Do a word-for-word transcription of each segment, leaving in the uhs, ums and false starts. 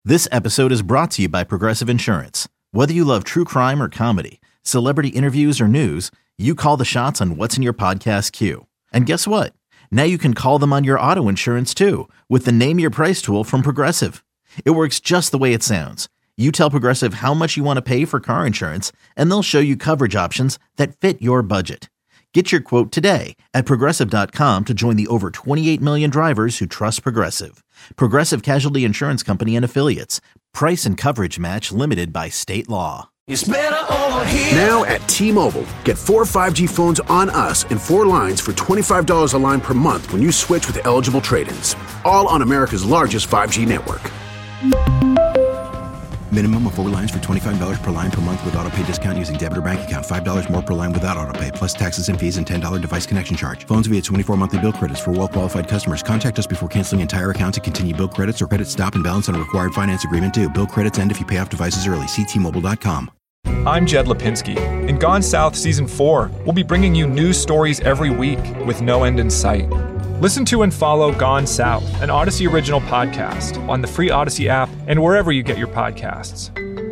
This episode is brought to you by Progressive Insurance. Whether you love true crime or comedy, celebrity interviews or news, you call the shots on what's in your podcast queue. And guess what? Now you can call them on your auto insurance too with the Name Your Price tool from Progressive. It works just the way it sounds. You tell Progressive how much you want to pay for car insurance, and they'll show you coverage options that fit your budget. Get your quote today at Progressive dot com to join the over twenty-eight million drivers who trust Progressive. Progressive Casualty Insurance Company and Affiliates. Price and coverage match limited by state law. It's better over here. Now at T-Mobile, get four five G phones on us and four lines for twenty-five dollars a line per month when you switch with eligible trade-ins. All on America's largest five G network. Minimum of four lines for twenty-five dollars per line per month with autopay discount using debit or bank account. five dollars more per line without autopay, plus taxes and fees and ten dollars device connection charge. Phones via twenty-four monthly bill credits for well-qualified customers. Contact us before canceling entire account to continue bill credits or credit stop and balance on a required finance agreement due. Bill credits end if you pay off devices early. See T Mobile dot com. I'm Jed Lipinski. In Gone South Season four, we'll be bringing you news stories every week with no end in sight. Listen to and follow Gone South, an Odyssey original podcast, on the free Odyssey app and wherever you get your podcasts.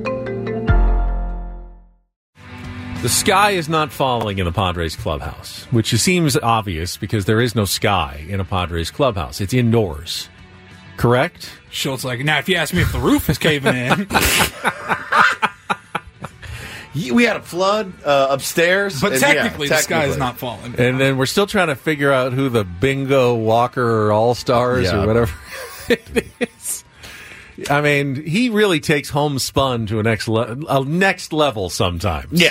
The sky is not falling in the Padres clubhouse, which seems obvious because there is no sky in a Padres clubhouse. It's indoors. Correct? Schultz like, now if you ask me if the roof is caving in. We had a flood uh, upstairs. But and technically, yeah, the sky technically. is not falling. And then we're still trying to figure out who the Bingo Walker All-Stars Yeah. or whatever it is. I mean, he really takes homespun to a next, le- a next level sometimes. Yeah.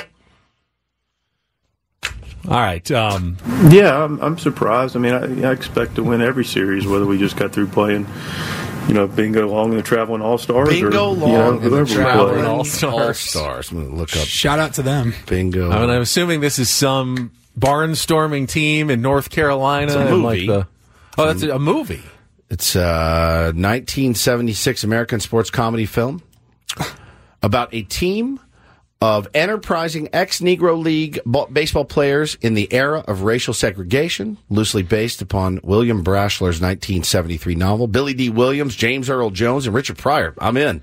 All right. Um, yeah, I'm, I'm surprised. I mean, I, I expect to win every series, whether we just got through playing, you know, Bingo Long and the Traveling All-Stars. Bingo or, Long you know, and the whoever we Traveling play. All-Stars. All-Stars. I'm going to look up Shout out to them. Bingo. I mean, I'm assuming this is some barnstorming team in North Carolina. It's a and movie. Like the, oh, that's a, a movie. It's a nineteen seventy-six American sports comedy film about a team of enterprising ex-Negro League b- baseball players in the era of racial segregation, loosely based upon William Brashler's nineteen seventy-three novel. Billy D. Williams, James Earl Jones, and Richard Pryor. I'm in.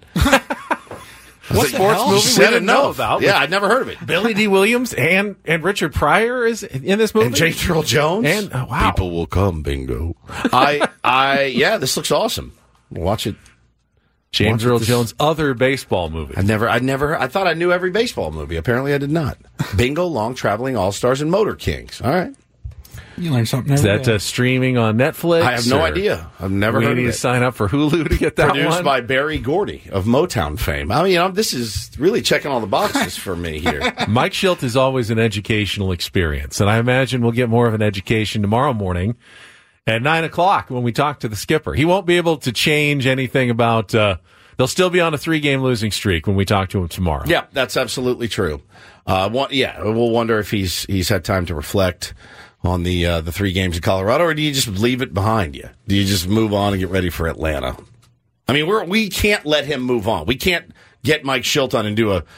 What sports movie we Said didn't know enough. about? Yeah, I'd never heard of it. Billy D. Williams and, and Richard Pryor is in this movie? And James Earl Jones. And, oh, wow. People will come, Bingo. I, I, yeah, this looks awesome. Watch it. James Watch Earl this. Jones' other baseball movie. I never, I never, I thought I knew every baseball movie. Apparently, I did not. Bingo, Long, Traveling All-Stars, and Motor Kings. All right. You learn something Is every that day. uh, streaming on Netflix? I have no or idea. I've never we heard need of to it. sign up for Hulu to get that Produced one. by Barry Gordy of Motown fame. I mean, you know, this is really checking all the boxes for me here. Mike Schilt is always an educational experience, and I imagine we'll get more of an education tomorrow morning at nine o'clock when we talk to the skipper. He won't be able to change anything about. Uh, they'll still be on a three-game losing streak when we talk to him tomorrow. Yeah, that's absolutely true. Uh, one, yeah, we'll wonder if he's he's had time to reflect on the uh, the three games in Colorado, or do you just leave it behind you? Do you just move on and get ready for Atlanta? I mean, we're we can't let him move on. We can't get Mike Schilt on and do a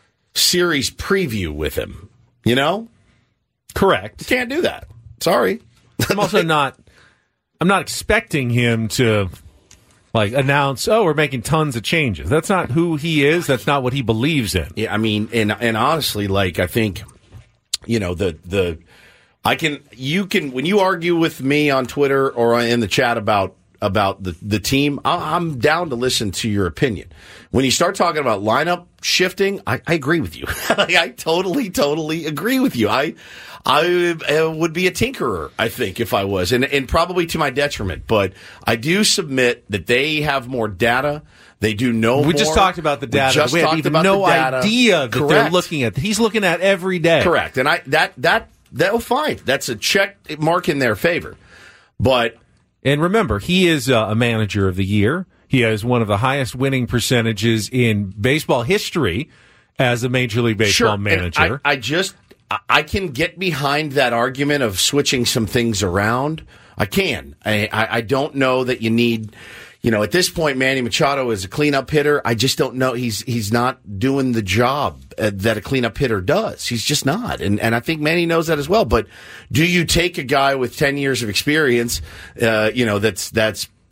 series preview with him. You know, Correct. you can't do that. Sorry. I'm also not. I'm not expecting him to like announce, "Oh, we're making tons of changes." That's not who he is. That's not what he believes in. Yeah, I mean, and and honestly, like I think, you know, the the I can you can when you argue with me on Twitter or in the chat about about the the team, I, I'm down to listen to your opinion. When you start talking about lineup shifting, I, I agree with you. like, I totally, totally agree with you. I I uh, would be a tinkerer, I think, if I was, and and probably to my detriment. But I do submit that they have more data. They do know We more. just talked about the data. We just we have talked even about no the data. idea that they're Correct. looking at. He's looking at every day. Correct. And I that that that oh, fine. That's a check mark in their favor. But And remember, he is uh, a manager of the year. He has one of the highest winning percentages in baseball history as a Major League Baseball sure, and manager. I, I just I- I can get behind that argument of switching some things around. I can. I, I, I don't know that you need. You know, at this point, Manny Machado is a cleanup hitter. I just don't know. He's he's not doing the job uh, that a cleanup hitter does. He's just not. And and I think Manny knows that as well. But do you take a guy with ten years of experience, uh, you know, that's that's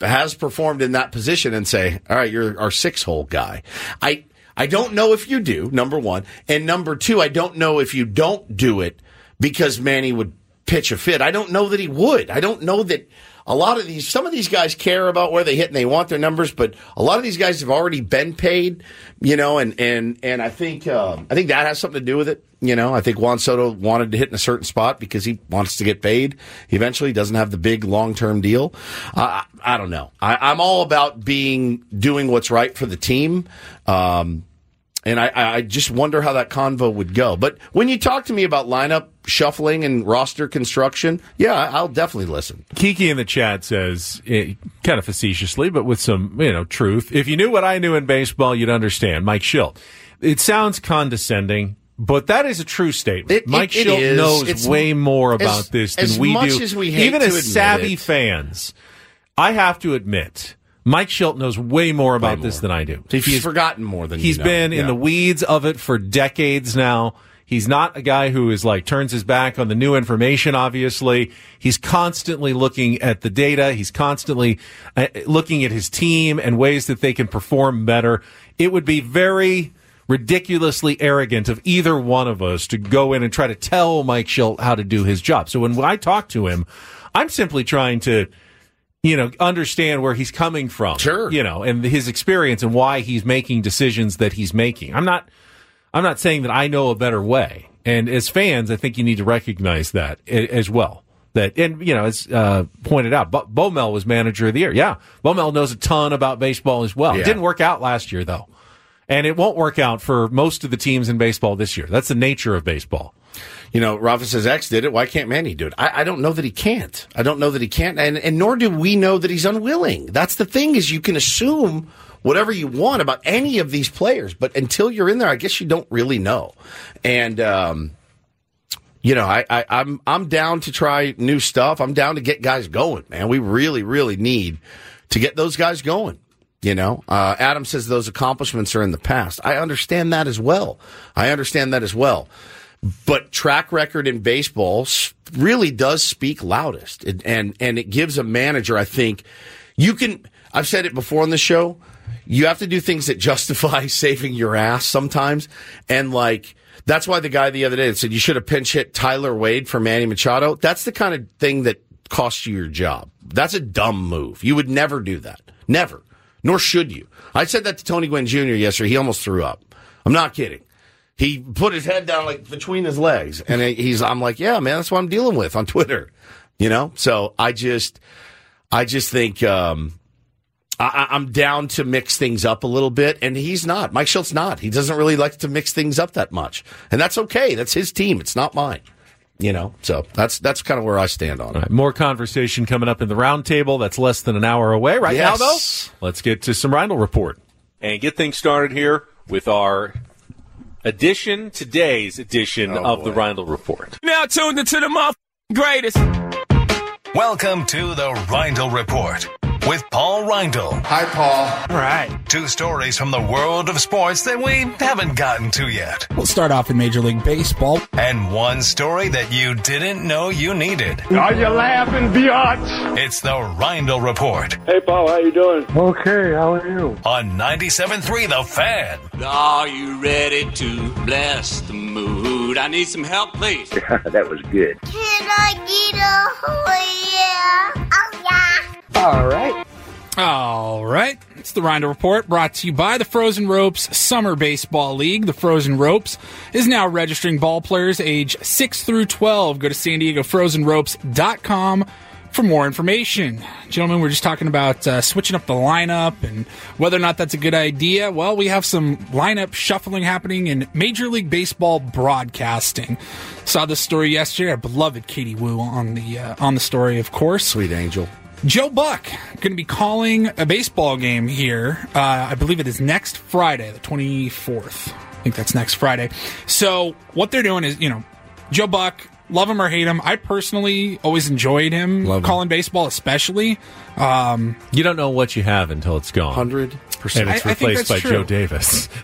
has performed in that position and say, all right, you're our six-hole guy. I I don't know if you do, number one. And number two, I don't know if you don't do it because Manny would pitch a fit. I don't know that he would. I don't know that a lot of these, some of these guys care about where they hit and they want their numbers, but a lot of these guys have already been paid, you know, and, and, and I think, um, I think that has something to do with it. You know, I think Juan Soto wanted to hit in a certain spot because he wants to get paid. He eventually doesn't have the big long-term deal. Uh, I, I don't know. I, I'm all about being, doing what's right for the team. Um, And I, I just wonder how that convo would go. But when you talk to me about lineup shuffling and roster construction, yeah, I'll definitely listen. Kiki in the chat says, eh, kind of facetiously, but with some, you know, truth, if you knew what I knew in baseball, you'd understand. Mike Schilt. It sounds condescending, but that is a true statement. It, Mike it, Schilt it knows it's, way more about as, this than as we much do. As we hate Even to as savvy it. fans, I have to admit, Mike Schilt knows way more about way more. this than I do. He's, he's forgotten more than he's you know. been yeah. in the weeds of it for decades now. He's not a guy who is like turns his back on the new information. Obviously, he's constantly looking at the data. He's constantly uh, looking at his team and ways that they can perform better. It would be very ridiculously arrogant of either one of us to go in and try to tell Mike Schilt how to do his job. So when I talk to him, I'm simply trying to, you know, understand where he's coming from. Sure. You know, and his experience and why he's making decisions that he's making. I'm not, I'm not saying that I know a better way. And as fans, I think you need to recognize that as well. That, and, you know, as uh, pointed out, Bo- Bomel was manager of the year. Yeah. Bomel knows a ton about baseball as well. Yeah. It didn't work out last year, though. And it won't work out for most of the teams in baseball this year. That's the nature of baseball. You know, Rafa says X did it. Why can't Manny do it? I, I don't know that he can't. I don't know that he can't, and, and nor do we know that he's unwilling. That's the thing, is you can assume whatever you want about any of these players, but until you're in there, I guess you don't really know. And um, you know, I, I, I'm I'm down to try new stuff. I'm down to get guys going, man. We really, really need to get those guys going. You know, uh, Adam says those accomplishments are in the past. I understand that as well. I understand that as well. But track record in baseball really does speak loudest. It, and, and it gives a manager, I think, you can, I've said it before on the show, you have to do things that justify saving your ass sometimes. And like, that's why the guy the other day that said you should have pinch hit Tyler Wade for Manny Machado. That's the kind of thing that costs you your job. That's a dumb move. You would never do that. Never. Nor should you. I said that to Tony Gwynn Junior yesterday. He almost threw up. I'm not kidding. He put his head down like between his legs, and he's. I'm like, yeah, man, that's what I'm dealing with on Twitter, you know. So I just, I just think um, I, I'm down to mix things up a little bit, and he's not. Mike Schilt's not. He doesn't really like to mix things up that much, and that's okay. That's his team. It's not mine, you know. So that's that's kind of where I stand on it. All right, more conversation coming up in the roundtable. That's less than an hour away right yes. now, though. Let's get to some Reindl Report and get things started here with our edition, today's edition oh, of boy. the Reindl Report. Now tuned into the motherfucking greatest. Welcome to the Reindl Report with Paul Reindl. Hi, Paul. All right. Two stories from the world of sports that we haven't gotten to yet. We'll start off in Major League Baseball. And one story that you didn't know you needed. Are you laughing, biatch? It's the Reindl Report. Hey, Paul, how you doing? Okay, how are you? On ninety-seven point three The Fan. Are you ready to bless the mood? I need some help, please. That was good. Can I get a oh yeah? Oh yeah. All right. All right. It's the Reindl Report, brought to you by the Frozen Ropes Summer Baseball League. The Frozen Ropes is now registering ball players age six through twelve. Go to san diego frozen ropes dot com for more information. Gentlemen, we're just talking about uh, switching up the lineup and whether or not that's a good idea. Well, we have some lineup shuffling happening in Major League Baseball broadcasting. Saw this story yesterday. Our beloved Katie Woo on the uh, on the story, of course. Sweet angel. Joe Buck going to be calling a baseball game here. Uh, I believe it is next Friday, the twenty-fourth. I think that's next Friday. So what they're doing is, you know, Joe Buck, love him or hate him. I personally always enjoyed him Love calling him. baseball, especially. Um, You don't know what you have until it's gone. one hundred percent. And it's I- I think replaced that's by true. Joe Davis.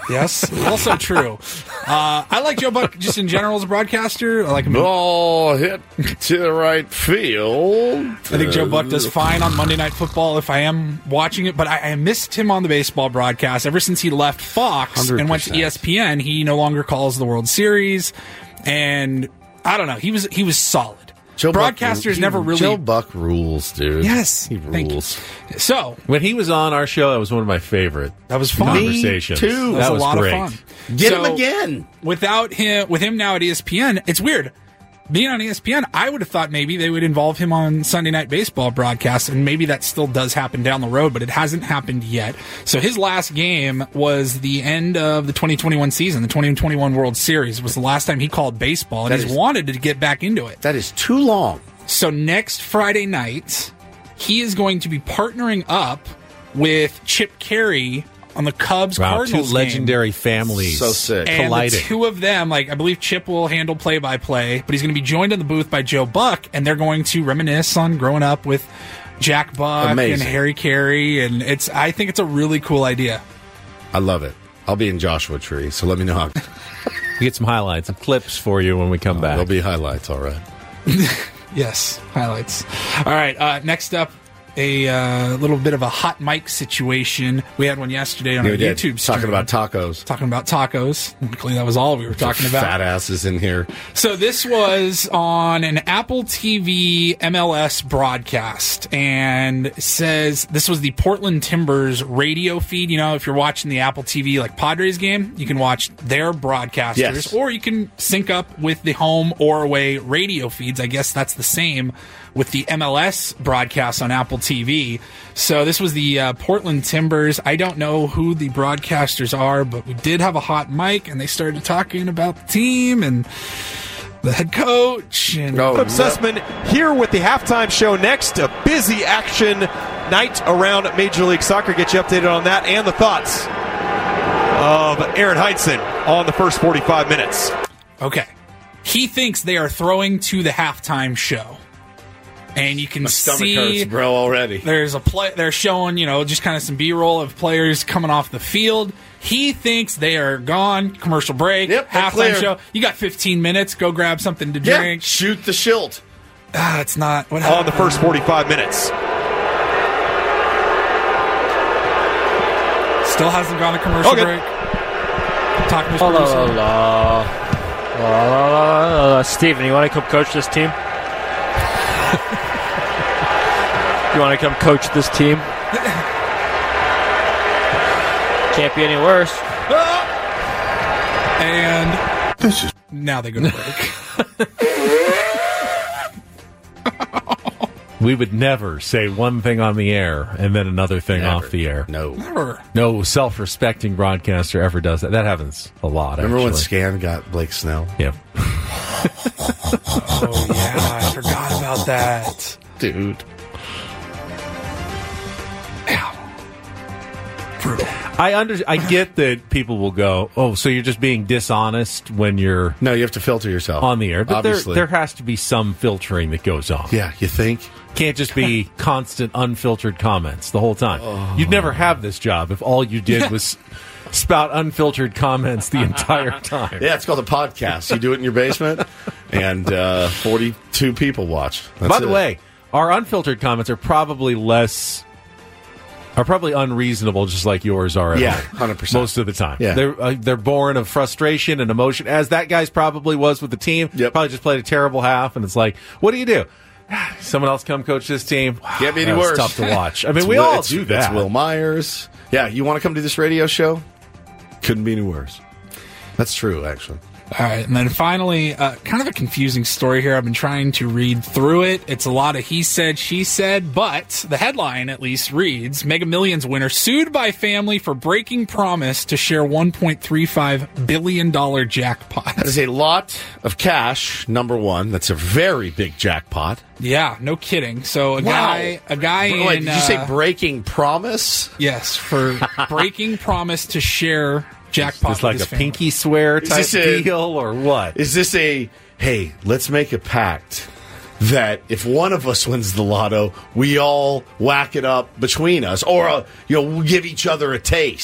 Yes, also true. Uh, I like Joe Buck just in general as a broadcaster. I like him. Ball hit to the right field. I think Joe Buck does fine on Monday Night Football if I am watching it, but I, I missed him on the baseball broadcast ever since he left Fox one hundred percent and went to E S P N. He no longer calls the World Series, and I don't know. He was he was solid. Joe Broadcasters Buck, he, never really. Joe Buck rules, dude. Yes, he rules. So when he was on our show, that was one of my favorite. That was fun. Conversations. Me too. That, that was, was a lot great. of fun. Get so, him again. Without him, with him now at E S P N, it's weird. Being on E S P N, I would have thought maybe they would involve him on Sunday Night Baseball broadcasts, and maybe that still does happen down the road, but it hasn't happened yet. So his last game was the end of the twenty twenty-one season, the twenty twenty-one World Series. It was the last time he called baseball, and That he's is- wanted to get back into it. That is too long. So next Friday night, he is going to be partnering up with Chip Carey on the Cubs Wow, Cardinals two legendary game. families. So sick. And colliding. the two of them, like I believe Chip will handle play-by-play, but he's going to be joined in the booth by Joe Buck, and they're going to reminisce on growing up with Jack Buck Amazing. and Harry Carey, and it's. I think it's a really cool idea. I love it. I'll be in Joshua Tree, so let me know how. We get some highlights, some clips for you when we come back. There'll be highlights, all right. Yes, highlights. All right, uh, next up, a uh, little bit of a hot mic situation. We had one yesterday on Yeah, our we did. YouTube stream. Talking about tacos. Talking about tacos. Luckily, that was all we were talking about. Fat asses in here. So this was on an Apple T V M L S broadcast, and it says this was the Portland Timbers radio feed. You know, if you're watching the Apple T V like Padres game, you can watch their broadcasters, Yes. or you can sync up with the home or away radio feeds. I guess that's the same with the M L S broadcasts on Apple T V. So this was the uh, Portland Timbers. I don't know who the broadcasters are, but we did have a hot mic, and they started talking about the team and the head coach. And Oh, Philip Sussman here with the halftime show next. A busy action night around Major League Soccer. Get you updated on that and the thoughts of Aaron Heinsohn on the first forty-five minutes. Okay. He thinks they are throwing to the halftime show. And you can My stomach see hurts, bro, already. There's a play they're showing, you know, just kind of some B-roll of players coming off the field. He thinks they are gone. Commercial break, Yep, they're halftime clear. show. You got fifteen minutes. Go grab something to Yeah, drink. shoot the shield. Ah, it's not what On happened. the first forty-five minutes. Still hasn't gone to commercial Okay. break. Talk to Mister Hello, Producer. hello. Hello, Steven, you want to come coach this team? You want to come coach this team? Can't be any worse. And This is now they go to break. We would never say one thing on the air and then another thing Never. off the air. No. Never. No self-respecting broadcaster ever does that. That happens a lot, Remember when actually. Scan got Blake Snell? Yeah. Oh yeah, I forgot about that. Dude. I under I get that people will go, oh, so you're just being dishonest when you're No, you have to filter yourself. on the air. But there, Obviously. there has to be some filtering that goes on. Yeah, you think? Can't just be constant unfiltered comments the whole time. Oh. You'd never have this job if all you did was spout unfiltered comments the entire time. Yeah, it's called a podcast. You do it in your basement, and uh, forty-two people watch. That's By the it. way, our unfiltered comments are probably less are probably unreasonable, just like yours are. At Yeah, home, one hundred percent. most of the time. Yeah. They're uh, they're born of frustration and emotion, as that guy's probably was with the team. Yep. Probably just played a terrible half, and it's like, what do you do? Someone else come coach this team. Wow, Can't be any that was worse. tough to watch. I mean, It's we Will- all it's- do that. It's Will Myers. Yeah, you want to come do this radio show? Couldn't be any worse. That's true, actually. All right, and then finally, uh, kind of a confusing story here. I've been trying to read through it. It's a lot of he said, she said, but the headline at least reads, Mega Millions winner sued by family for breaking promise to share one point three five billion dollars jackpot. That is a lot of cash, number one. That's a very big jackpot. Yeah, no kidding. So a Wow. guy, a guy Wait, in... did you say uh, breaking promise? Yes, for breaking promise to share jackpot It's like with a his family. pinky swear type this a- deal, or what? Is this a, hey, let's make a pact that if one of us wins the lotto, we all whack it up between us, or, uh, you know, we'll give each other a taste?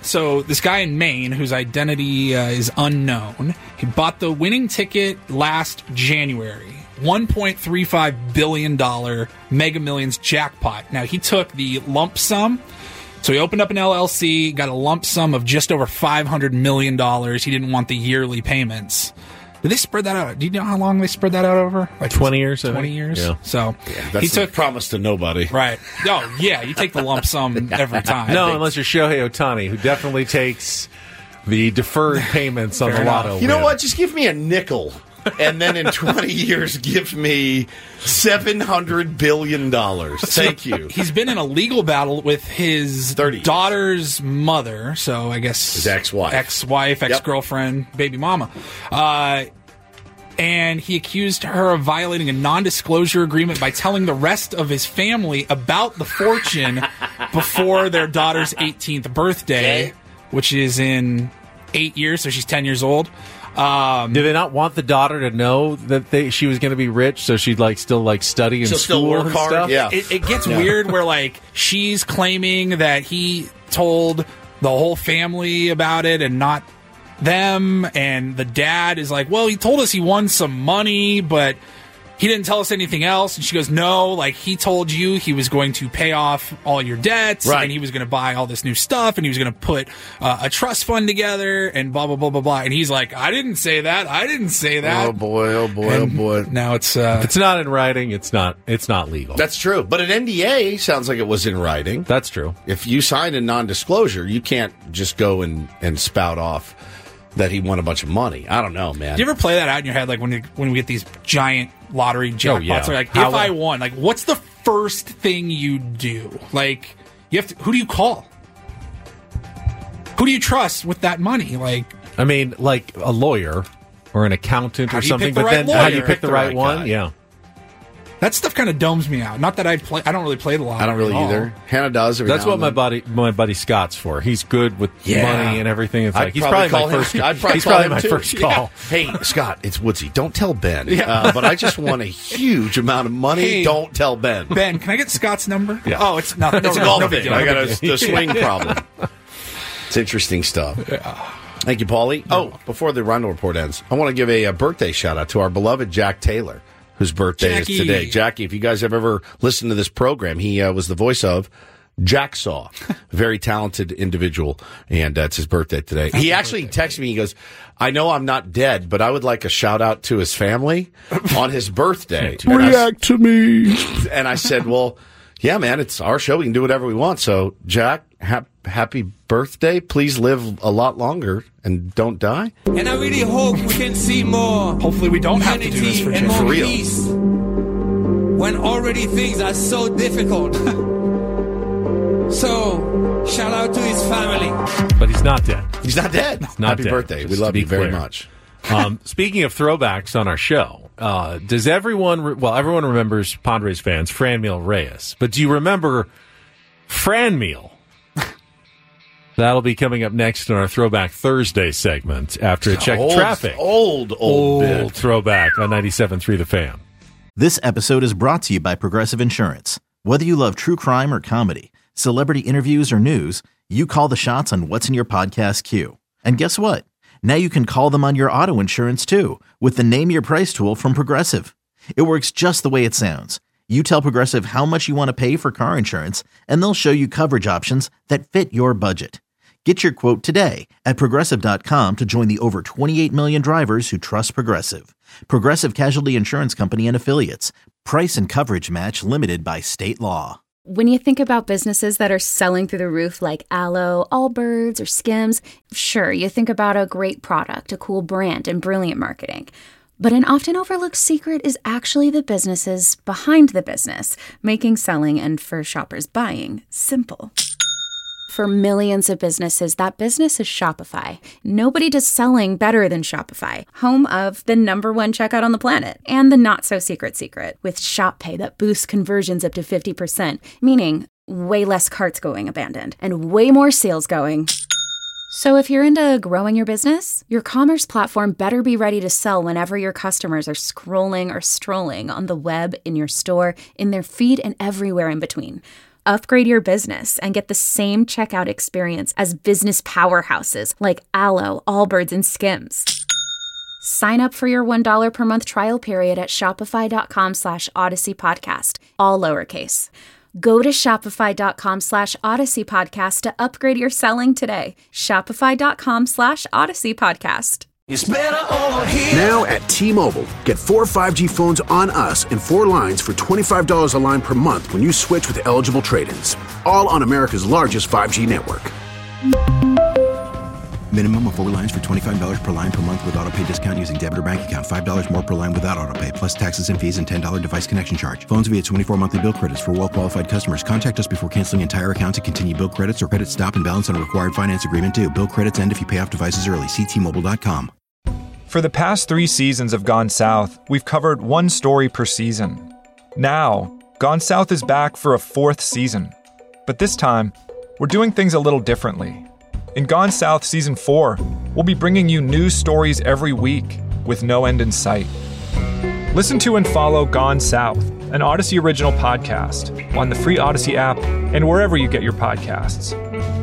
So this guy in Maine, whose identity uh, is unknown, he bought the winning ticket last January. one point three five billion dollars Mega Millions jackpot. Now, he took the lump sum. So he opened up an L L C, got a lump sum of just over five hundred million dollars. He didn't want the yearly payments. Did they spread that out? Do you know how long they spread that out over? Like twenty years. twenty years. Yeah. So yeah, that's he took a promise to nobody. Right. Oh yeah, you take the lump sum every time. No, unless you're Shohei Ohtani, who definitely takes the deferred payments on Fair the enough. lotto. You know win. what? Just give me a nickel. And then in twenty years, give me seven hundred billion dollars. Thank you. He's been in a legal battle with his daughter's mother, so I guess his ex-wife, ex-wife, ex-girlfriend, yep. baby mama. Uh, and he accused her of violating a non-disclosure agreement by telling the rest of his family about the fortune before their daughter's eighteenth birthday, okay. which is in eight years, so she's ten years old. Um, Did they not want the daughter to know that they she was going to be rich, so she'd like still like study in She'll school still work and hard? stuff? Yeah, it, it gets yeah. weird where like she's claiming that he told the whole family about it and not them, and the dad is like, well, he told us he won some money, but he didn't tell us anything else. And she goes, no, like he told you he was going to pay off all your debts, right. and he was going to buy all this new stuff, and he was going to put uh, a trust fund together, and blah blah blah blah blah. And he's like, I didn't say that. I didn't say that. Oh boy, oh boy, and oh boy. Now it's uh, if it's not in writing, it's not it's not legal. That's true. But an N D A sounds like it was in writing. That's true. If you signed a non-disclosure, you can't just go and, and spout off that he won a bunch of money. I don't know, man. Do you ever play that out in your head, like when you, when we get these giant lottery jackpots? Oh, yeah. Or like, How if I won, like, what's the first thing you do? Like, you have to. Who do you call? Who do you trust with that money? Like, I mean, like a lawyer or an accountant How or do you something. pick the But right then, lawyer? how do you pick the, the right, right one? guy. Yeah. that stuff kind of domes me out. Not that I play. I don't really play the lottery. I don't really at all. either. Hannah does. Every That's now what and my then. buddy, my buddy Scott's for. He's good with Yeah. money and everything. It's I'd like he's probably probably, call my him- first. I'd probably he's call probably him my too. first Yeah. call. Hey, Scott, it's Woodsy. Don't tell Ben. Yeah. Uh, but I just won a huge amount of money. Hey. Don't tell Ben. Ben, can I get Scott's number? Yeah. Oh, it's not. It's a no, golf no big thing. deal. I got No a, big deal. a swing problem. It's interesting stuff. Thank you, Paulie. Oh, before the Rondo Report ends, I want to give a, a birthday shout out to our beloved Jack Taylor, whose birthday Jackie. is today. Jackie, if you guys have ever listened to this program, he uh, was the voice of Jacksaw, a very talented individual, and uh, it's his birthday today. Happy he actually birthday. texted me. He goes, I know I'm not dead, but I would like a shout out to his family on his birthday. And I- React to me. and I said, well, yeah, man, it's our show. We can do whatever we want. So, Jack, hap- happy birthday. Please live a lot longer and don't die. And I really hope we can see more. Hopefully, we don't have to do this for and Jim. more For real. peace when already things are so difficult. So, shout out to his family. But he's not dead. He's not dead. Not Happy dead, birthday. We just to love be you very clear. much. Um, speaking of throwbacks on our show, uh, does everyone, re- well, everyone remembers Padres fans, Franmil Reyes, but do you remember Franmil? That'll be coming up next in our Throwback Thursday segment after a check Old, traffic. Old, old, Old bit. throwback on ninety-seven point three The Fan. This episode is brought to you by Progressive Insurance. Whether you love true crime or comedy, celebrity interviews or news, you call the shots on what's in your podcast queue. And guess what? Now you can call them on your auto insurance too with the Name Your Price tool from Progressive. It works just the way it sounds. You tell Progressive how much you want to pay for car insurance, and they'll show you coverage options that fit your budget. Get your quote today at Progressive dot com to join the over twenty-eight million drivers who trust Progressive. Progressive Casualty Insurance Company and Affiliates. Price and coverage match limited by state law. When you think about businesses that are selling through the roof like Aloe, Allbirds, or Skims, sure, you think about a great product, a cool brand, and brilliant marketing. But an often overlooked secret is actually the businesses behind the business, making selling and for shoppers buying simple. For millions of businesses, that business is Shopify. Nobody does selling better than Shopify, home of the number one checkout on the planet, and the not-so-secret secret, with Shop Pay that boosts conversions up to fifty percent, meaning way less carts going abandoned, and way more sales going. So if you're into growing your business, your commerce platform better be ready to sell whenever your customers are scrolling or strolling on the web, in your store, in their feed, and everywhere in between. Upgrade your business and get the same checkout experience as business powerhouses like Alo, Allbirds, and Skims. Sign up for your one dollar per month trial period at shopify.com slash Odyssey Podcast, all lowercase. Go to shopify.com slash Odyssey Podcast to upgrade your selling today. Shopify.com slash Odyssey Podcast. It's better over here. Now at T-Mobile, get four five G phones on us and four lines for twenty-five dollars a line per month when you switch with eligible trade-ins. All on America's largest five G network. Minimum of four lines for twenty-five dollars per line per month with autopay discount using debit or bank account. five dollars more per line without autopay, plus taxes and fees and ten dollars device connection charge. Phones via twenty-four monthly bill credits for well-qualified customers. Contact us before canceling entire account to continue bill credits or credit stop and balance on a required finance agreement due. Bill credits end if you pay off devices early. See T Mobile dot com. For the past three seasons of Gone South, we've covered one story per season. Now, Gone South is back for a fourth season. But this time, we're doing things a little differently. In Gone South Season four, we'll be bringing you news stories every week with no end in sight. Listen to and follow Gone South, an Odyssey original podcast, on the free Odyssey app and wherever you get your podcasts.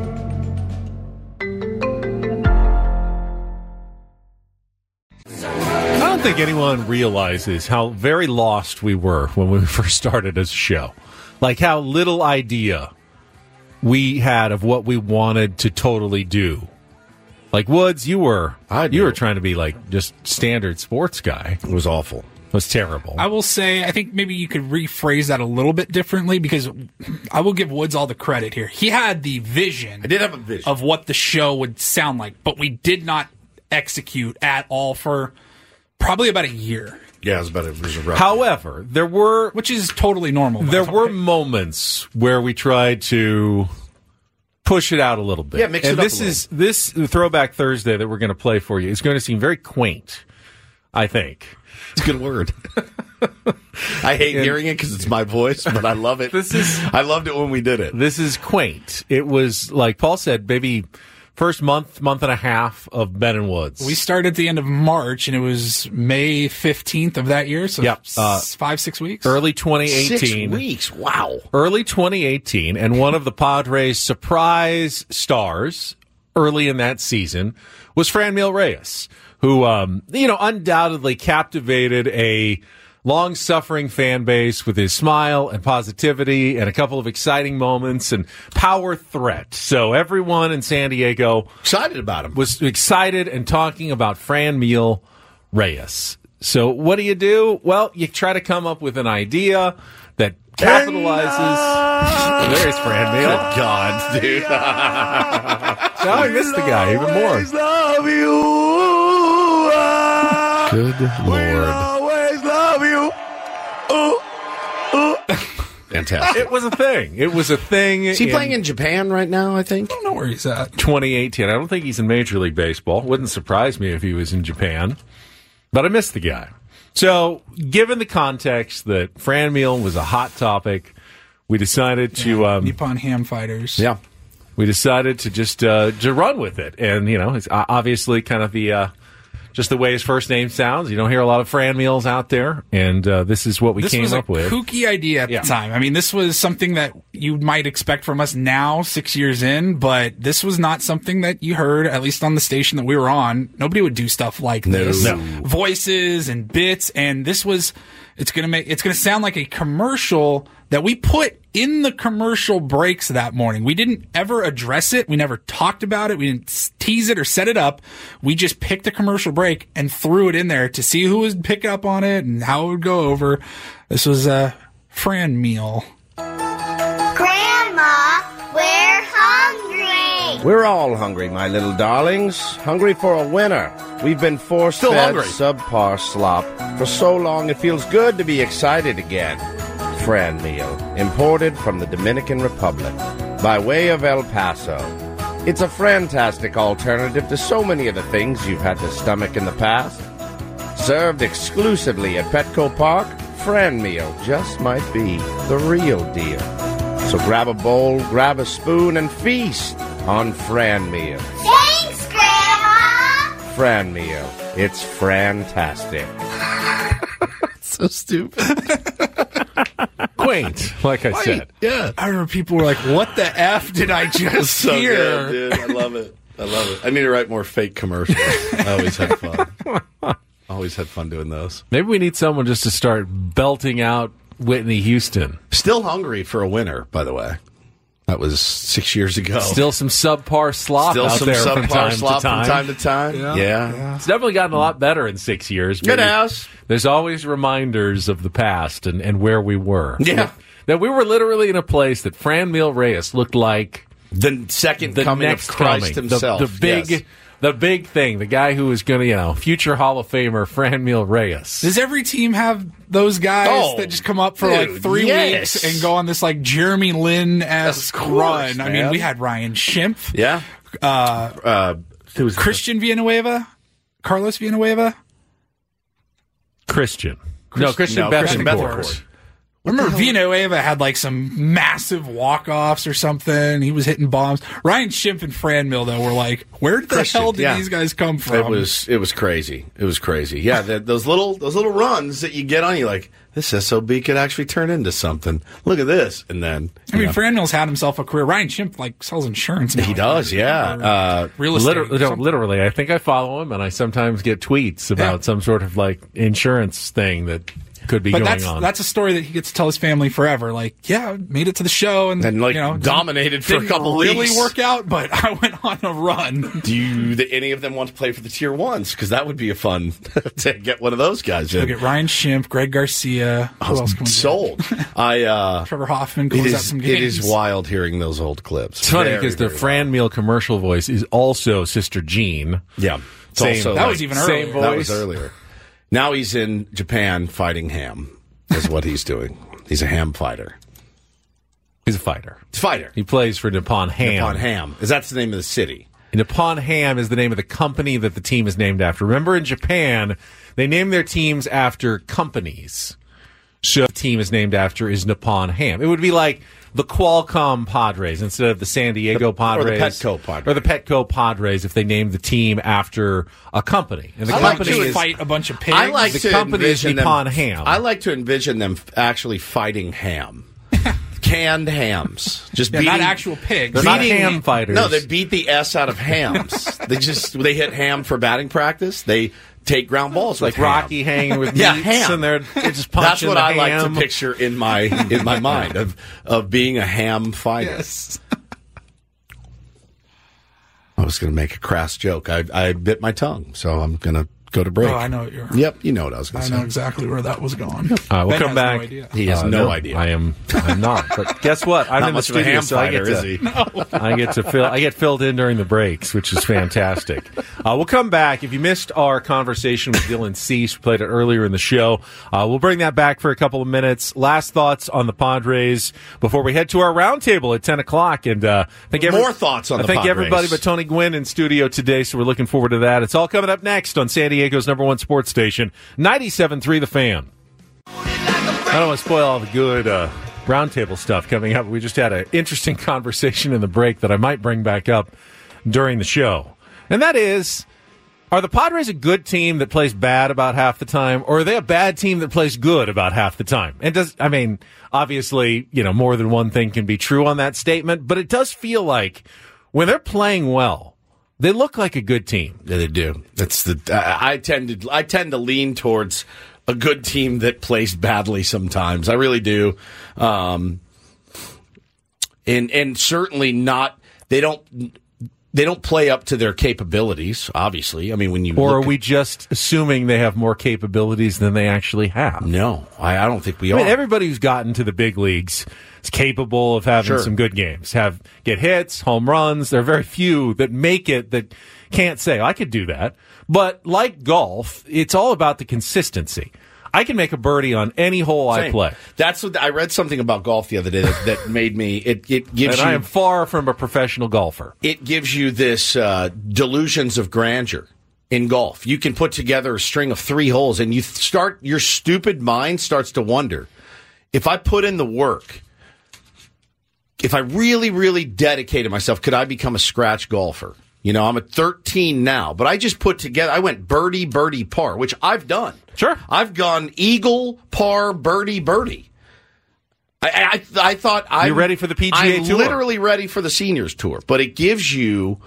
I don't think anyone realizes how very lost we were when we first started as a show. Like how little idea we had of what we wanted to totally do. Like Woods, you were you were trying to be like just standard sports guy. It was awful. It was terrible. I will say, I think maybe you could rephrase that a little bit differently, because I will give Woods all the credit here. He had the vision. I did have a vision of what the show would sound like, but we did not execute at all for probably about a year. Yeah, it was about a, it was a rough However, there were... Which is totally normal. There were moments where we tried to push it out a little bit. Yeah, mix and it up this a is this Throwback Thursday that we're going to play for you is going to seem very quaint, I think. It's a good word. I hate and, hearing it because it's my voice, but I love it. This is I loved it when we did it. This is quaint. It was, like Paul said, maybe... First month, month and a half of Ben and Woods. We started at the end of March, and it was May fifteenth of that year, so yep. uh, five, six weeks? Early twenty eighteen. Six weeks, wow. Early twenty eighteen, and one of the Padres' surprise stars early in that season was Franmil Reyes, who, um, you know, undoubtedly captivated a long-suffering fan base with his smile and positivity and a couple of exciting moments and power threat. So everyone in San Diego excited about him. Was excited and talking about Franmil Reyes. So what do you do? Well, you try to come up with an idea that capitalizes. There's Franmil. Good God, dude. Now I missed the guy even more. Love you. Good Lord. Fantastic. It was a thing. It was a thing. Is he in playing in Japan right now, I think? I don't know where he's at. twenty eighteen. I don't think he's in Major League Baseball. Wouldn't surprise me if he was in Japan. But I missed the guy. So, given the context that Franmil was a hot topic, we decided to... Yeah, um, Nippon Ham Fighters. Yeah. We decided to just uh, to run with it. And, you know, it's obviously kind of the... Uh, just the way his first name sounds. You don't hear a lot of Franmils out there, and uh, this is what we this came was up a with. Kooky idea at yeah. the time. I mean, this was something that you might expect from us now, six years in, but this was not something that you heard, at least on the station that we were on. Nobody would do stuff like no. this. No. Voices and bits, and this was. It's gonna make. It's gonna sound like a commercial that we put in the commercial breaks that morning. We didn't ever address it. We never talked about it. We didn't tease it or set it up. We just picked a commercial break and threw it in there to see who would pick up on it and how it would go over. This was a Franmil. Grandma, we're hungry. We're all hungry, my little darlings. Hungry for a winner. We've been force-fed subpar slop for so long it feels good to be excited again. Franmil, imported from the Dominican Republic by way of El Paso. It's a fantastic alternative to so many of the things you've had to stomach in the past. Served exclusively at Petco Park, Franmil just might be the real deal. So grab a bowl, grab a spoon, and feast on Franmil. Thanks, Grandma! Franmil, it's fantastic. So stupid. quaint, like I Right. said. Yeah. I remember people were like, what the F did I just So hear? good, dude. I love it. I love it. I need to write more fake commercials. I always had fun. Always had fun doing those. Maybe we need someone just to start belting out Whitney Houston. Still hungry for a winner, by the way. That was six years ago. Still some subpar slop Still out some there subpar from time slop to time. from time to time. Yeah. Yeah. Yeah. It's definitely gotten a lot better in six years. It but has. There's always reminders of the past and, and where we were. Yeah. That, that we were literally in a place that Franmil Reyes looked like the second the coming next of Christ coming. himself. The, the big... Yes. The big thing, the guy who is going to, you know, future Hall of Famer Franmil Reyes. Does every team have those guys Oh, that just come up for dude, like three yes. weeks and go on this like Jeremy Lin-esque Of course, run? I mean, man. we had Ryan Schimpf. Yeah. Uh, uh, Christian Villanueva? Carlos Villanueva? Christian. no, Christian no, Bethencourt. Christian Bethencourt. I remember Villanueva had like some massive walk-offs or something. He was hitting bombs. Ryan Schimpf and Franmil, though, were like, where the Christian, hell did yeah. these guys come from? It was it was crazy. It was crazy. Yeah, the, those little those little runs that you get on, you like, this S O B could actually turn into something. Look at this, and then I mean, know. Franmil's had himself a career. Ryan Schimpf like sells insurance now. He does, yeah. Uh, Real estate. Literally, no, literally, I think I follow him, and I sometimes get tweets about Yeah. some sort of like insurance thing that could be But going that's on. that's a story that he gets to tell his family forever. Like, yeah, I made it to the show and, And, like, you know, dominated for a didn't couple really weeks. work out, but I went on a run. Do you, the, any of them want to play for the tier ones? Because that would be a fun to get one of those guys in. Look at Ryan Schimpf, Greg Garcia. Who else can we Sold. I uh, Trevor Hoffman it close out is some it games. is wild hearing those old clips. It's funny Very, because the very Franmil commercial voice is also Sister Jean. Yeah. It's Same, also That like- was even same earlier. voice. That was earlier. Now he's in Japan fighting ham, is what he's doing. He's a ham fighter. He's a fighter. Fighter. He plays for Nippon Ham. Nippon Ham. Is that's the name of the city? Nippon Ham is the name of the company that the team is named after. Remember, in Japan, they name their teams after companies. So the team is named after is Nippon Ham. It would be like the Qualcomm Padres instead of the San Diego Padres. or the Petco Padres. Or the Petco Padres if they named the team after a company. And the I like company to is fight a bunch of pigs. I like the to company is envision Nippon them, Ham. I like to envision them actually fighting ham. Canned hams. Just Yeah, beating, not actual pigs. They're not beating- ham fighters. No, they beat the S out of hams. they just they hit ham for batting practice. They take ground balls like with ham. Rocky hanging with Yeah, meats, ham. and they're, they're just That's punching what the I like ham. to picture in my in my mind of of being a ham fighter. Yes. I was going to make a crass joke. I I bit my tongue, so I'm going to go to break. Oh, I know what you're. Yep, you know what I was going I to know say. exactly where that was going. Uh, we'll Ben come has back. No idea. He has Uh, no idea. I am. I'm not. But guess what? I'm Not in the much of a studio, ham so I get fighter, to. is he? I get to fill. I get filled in during the breaks, which is fantastic. Uh, we'll come back. If you missed our conversation with Dylan Cease, we played it earlier in the show. Uh, we'll bring that back for a couple of minutes. Last thoughts on the Padres before we head to our roundtable at ten o'clock. And uh, I think every, More thoughts on I the think Padres. everybody but Tony Gwynn in studio today, so we're looking forward to that. It's all coming up next on San Diego's number one sports station, ninety-seven point three The Fan. I don't want to spoil all the good uh, roundtable stuff coming up. We just had an interesting conversation in the break that I might bring back up during the show. And that is, are the Padres a good team that plays bad about half the time, or are they a bad team that plays good about half the time? And does, I mean, obviously, you know, more than one thing can be true on that statement, but it does feel like when they're playing well, they look like a good team. Yeah, they do. That's the. I I tend to. I tend to lean towards a good team that plays badly sometimes. I really do. Um, and and certainly not. They don't. They don't play up to their capabilities. Obviously, I mean when you. Or look are we just assuming they have more capabilities than they actually have? No, I, I don't think we I are. mean, everybody who's gotten to the big leagues is capable of having Sure. some good games, have get hits, home runs. There are very few that make it that can't say, I could do that. But like golf, it's all about the consistency. I can make a birdie on any hole I Same. play. That's what I read something about golf the other day that, that made me. It it gives And you. I am far from a professional golfer. It gives you this uh, delusions of grandeur in golf. You can put together a string of three holes, and you start. Your stupid mind starts to wonder, if I put in the work, if I really, really dedicated myself, could I become a scratch golfer? You know, I'm at thirteen now, but I just put together, I went birdie, birdie, par, which I've done. Sure. I've gone eagle, par, birdie, birdie. I, I, I thought I'm, You're ready for the P G A I'm Tour. literally ready for the Seniors Tour, but it gives you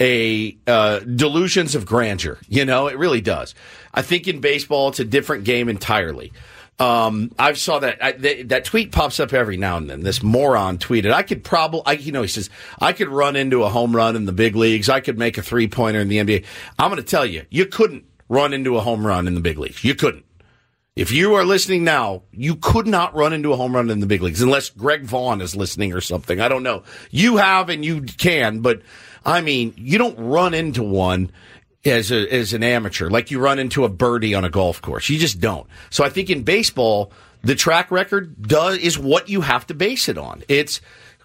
a uh, delusions of grandeur. You know, it really does. I think in baseball, it's a different game entirely. Um, I saw that I, th- that tweet pops up every now and then. This moron tweeted, "I could probably, I, you know," he says, "I could run into a home run in the big leagues. I could make a three pointer in the N B A." I'm going to tell you, you couldn't run into a home run in the big leagues. You couldn't. If you are listening now, you could not run into a home run in the big leagues unless Greg Vaughn is listening or something. I don't know. You have and you can, but I mean, you don't run into one as a, as an amateur like you run into a birdie on a golf course. You just don't. So I think in baseball, the track record does is what you have to base it on. It's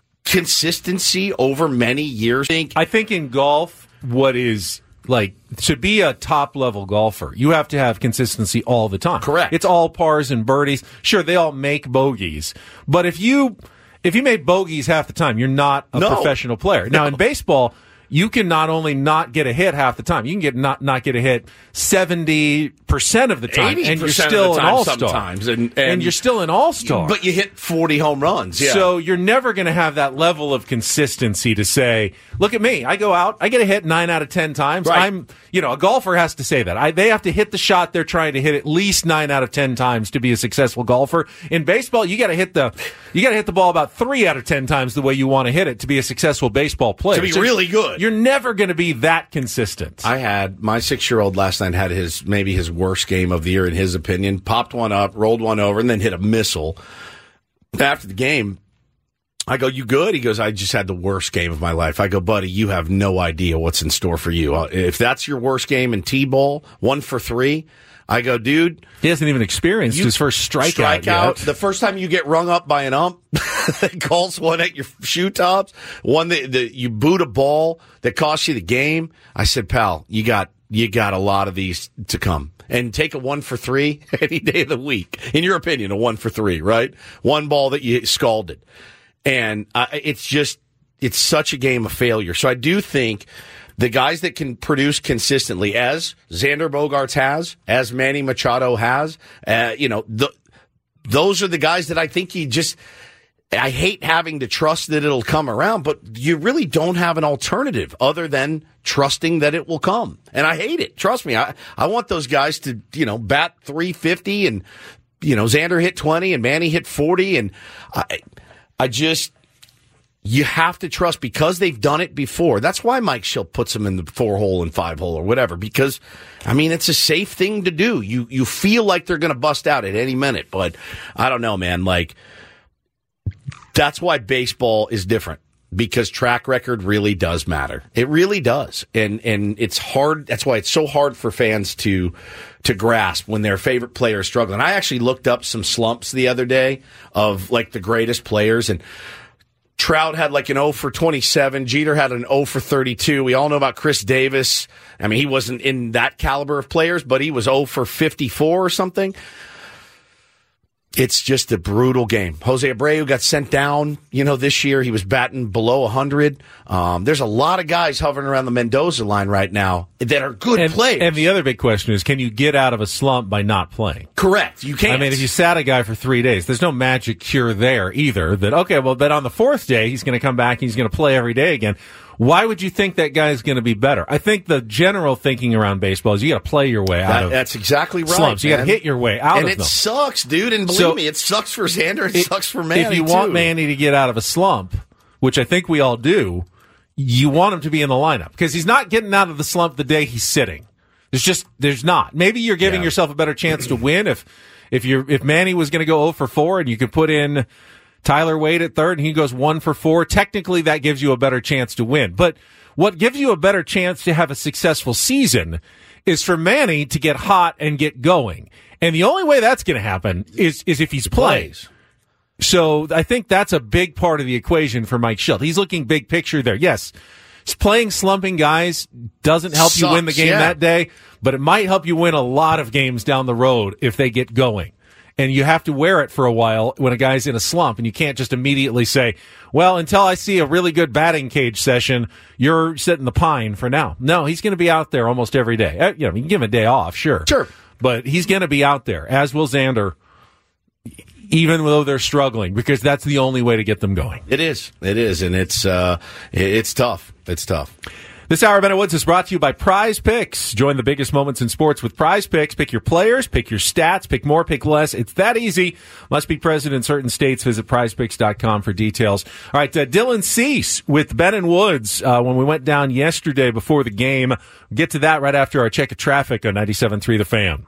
consistency over many years. I think, I think in golf, what is like to be a top level golfer, you have to have consistency all the time. Correct. It's all pars and birdies. Sure, they all make bogeys, but if you if you make bogeys half the time, you're not a No. professional player. Now No. in baseball, you can not only not get a hit half the time, you can get not not get a hit seventy percent of the time, and you're still an all star. Sometimes, and, and, and you're still an all star. But you hit forty home runs. Yeah. So you're never going to have that level of consistency to say, look at me, I go out, I get a hit nine out of ten times. Right. I'm, you know, a golfer has to say that. I, they have to hit the shot they're trying to hit at least nine out of ten times to be a successful golfer. In baseball, you got to hit the, you got to hit the ball about three out of ten times the way you want to hit it to be a successful baseball player. To be So really good. You're never going to be that consistent. I had my six-year-old last night had his maybe his worst game of the year in his opinion. Popped one up, rolled one over, and then hit a missile. After the game, I go, "You good?" He goes, "I just had the worst game of my life." I go, "Buddy, you have no idea what's in store for you. Uh, If that's your worst game in T-ball, one for three." I go, "Dude, he hasn't even experienced you his first strikeout. strikeout. Yet. The first time you get rung up by an ump that calls one at your shoe tops, one that, that you boot a ball that costs you the game." I said, "Pal, you got you got a lot of these to come." And take a one for three any day of the week. In your opinion, a one for three, right? One ball that you scalded. And uh, it's just, it's such a game of failure. So I do think the guys that can produce consistently, as Xander Bogaerts has, as Manny Machado has, uh, you know, the, those are the guys that I think you just, I hate having to trust that it'll come around, but you really don't have an alternative other than trusting that it will come. And I hate it. Trust me. I, I want those guys to, you know, bat three fifty and, you know, Xander hit twenty and Manny hit forty. And I, I just, you have to trust because they've done it before. That's why Mike Schilt puts them in the four hole and five hole or whatever, because I mean, it's a safe thing to do. You, you feel like they're going to bust out at any minute, but I don't know, man. Like, that's why baseball is different, because track record really does matter. It really does. And and it's hard. That's why it's so hard for fans to to grasp when their favorite player is struggling. I actually looked up some slumps the other day of like the greatest players, and Trout had like an oh for twenty-seven. Jeter had an oh for thirty-two. We all know about Chris Davis. I mean, he wasn't in that caliber of players, but he was oh for fifty-four or something. It's just a brutal game. Jose Abreu got sent down, you know, this year. He was batting below one hundred. Um, there's a lot of guys hovering around the Mendoza line right now that are good and, players. And the other big question is, can you get out of a slump by not playing? Correct. You can't. I mean, if you sat a guy for three days, there's no magic cure there either. That, okay, well, but on the fourth day, he's going to come back and he's going to play every day again. Why would you think that guy's going to be better? I think the general thinking around baseball is you got to play your way out that, of That's exactly right. slumps. You got to hit your way out and of it them. sucks, dude. And believe So, me, it sucks for Xander. It, it sucks for Manny, If you too. want Manny to get out of a slump, which I think we all do, you want him to be in the lineup because he's not getting out of the slump the day he's sitting. There's just there's not. Maybe you're giving Yeah. yourself a better chance to win if if you're if Manny was going to go oh for four and you could put in Tyler Wade at third and he goes one for four. Technically, that gives you a better chance to win. But what gives you a better chance to have a successful season is for Manny to get hot and get going. And the only way that's going to happen is is if he's playing. So I think that's a big part of the equation for Mike Schilt. He's looking big picture there. Yes, playing slumping guys doesn't help Sucks, you win the game yeah. that day, but it might help you win a lot of games down the road if they get going. And you have to wear it for a while when a guy's in a slump, and you can't just immediately say, well, until I see a really good batting cage session, you're sitting the pine for now. No, he's going to be out there almost every day. Uh, You know, you can give him a day off, sure. Sure. But he's going to be out there, as will Xander. even though they're struggling, because that's the only way to get them going. It is. It is, and it's uh, it's tough. It's tough. This hour of Bennett Woods is brought to you by Prize Picks. Join the biggest moments in sports with Prize Picks. Pick your players, pick your stats, pick more, pick less. It's that easy. Must be present in certain states. Visit prize picks dot com for details. All right, uh, Dylan Cease with Bennett Woods uh, when we went down yesterday before the game. We'll get to that right after our check of traffic on ninety-seven point three The Fan.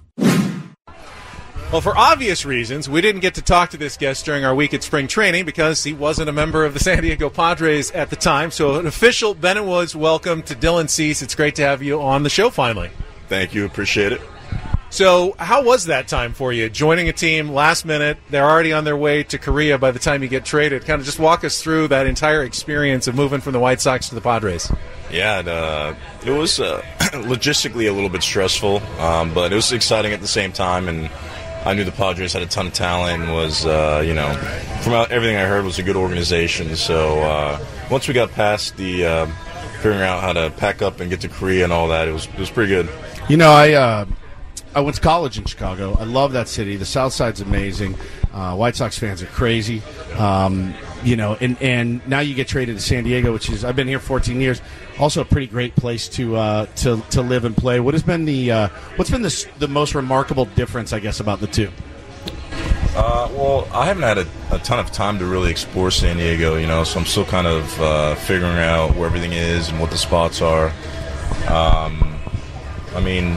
Well, for obvious reasons, we didn't get to talk to this guest during our week at spring training because he wasn't a member of the San Diego Padres at the time. So an official Bennett Woods welcome to Dylan Cease. It's great to have you on the show finally. Thank you. Appreciate it. So how was that time for you, joining a team last minute? They're already on their way to Korea by the time you get traded. Kind of just walk us through that entire experience of moving from the White Sox to the Padres. Yeah, it, uh, it was uh, logistically a little bit stressful, um, but it was exciting at the same time, and I knew the Padres had a ton of talent and was, uh, you know, from everything I heard, was a good organization. So uh, once we got past the uh, figuring out how to pack up and get to Korea and all that, it was it was pretty good. You know, I uh, I went to college in Chicago. I love that city. The South Side's amazing. Uh, White Sox fans are crazy. Um, you know, and, and now you get traded to San Diego, which is, I've been here fourteen years, also a pretty great place to uh, to to live and play. What has been the uh, what's been the the most remarkable difference, I guess, about the two? Uh, well, I haven't had a, a ton of time to really explore San Diego, you know, so I'm still kind of uh, figuring out where everything is and what the spots are. Um, I mean,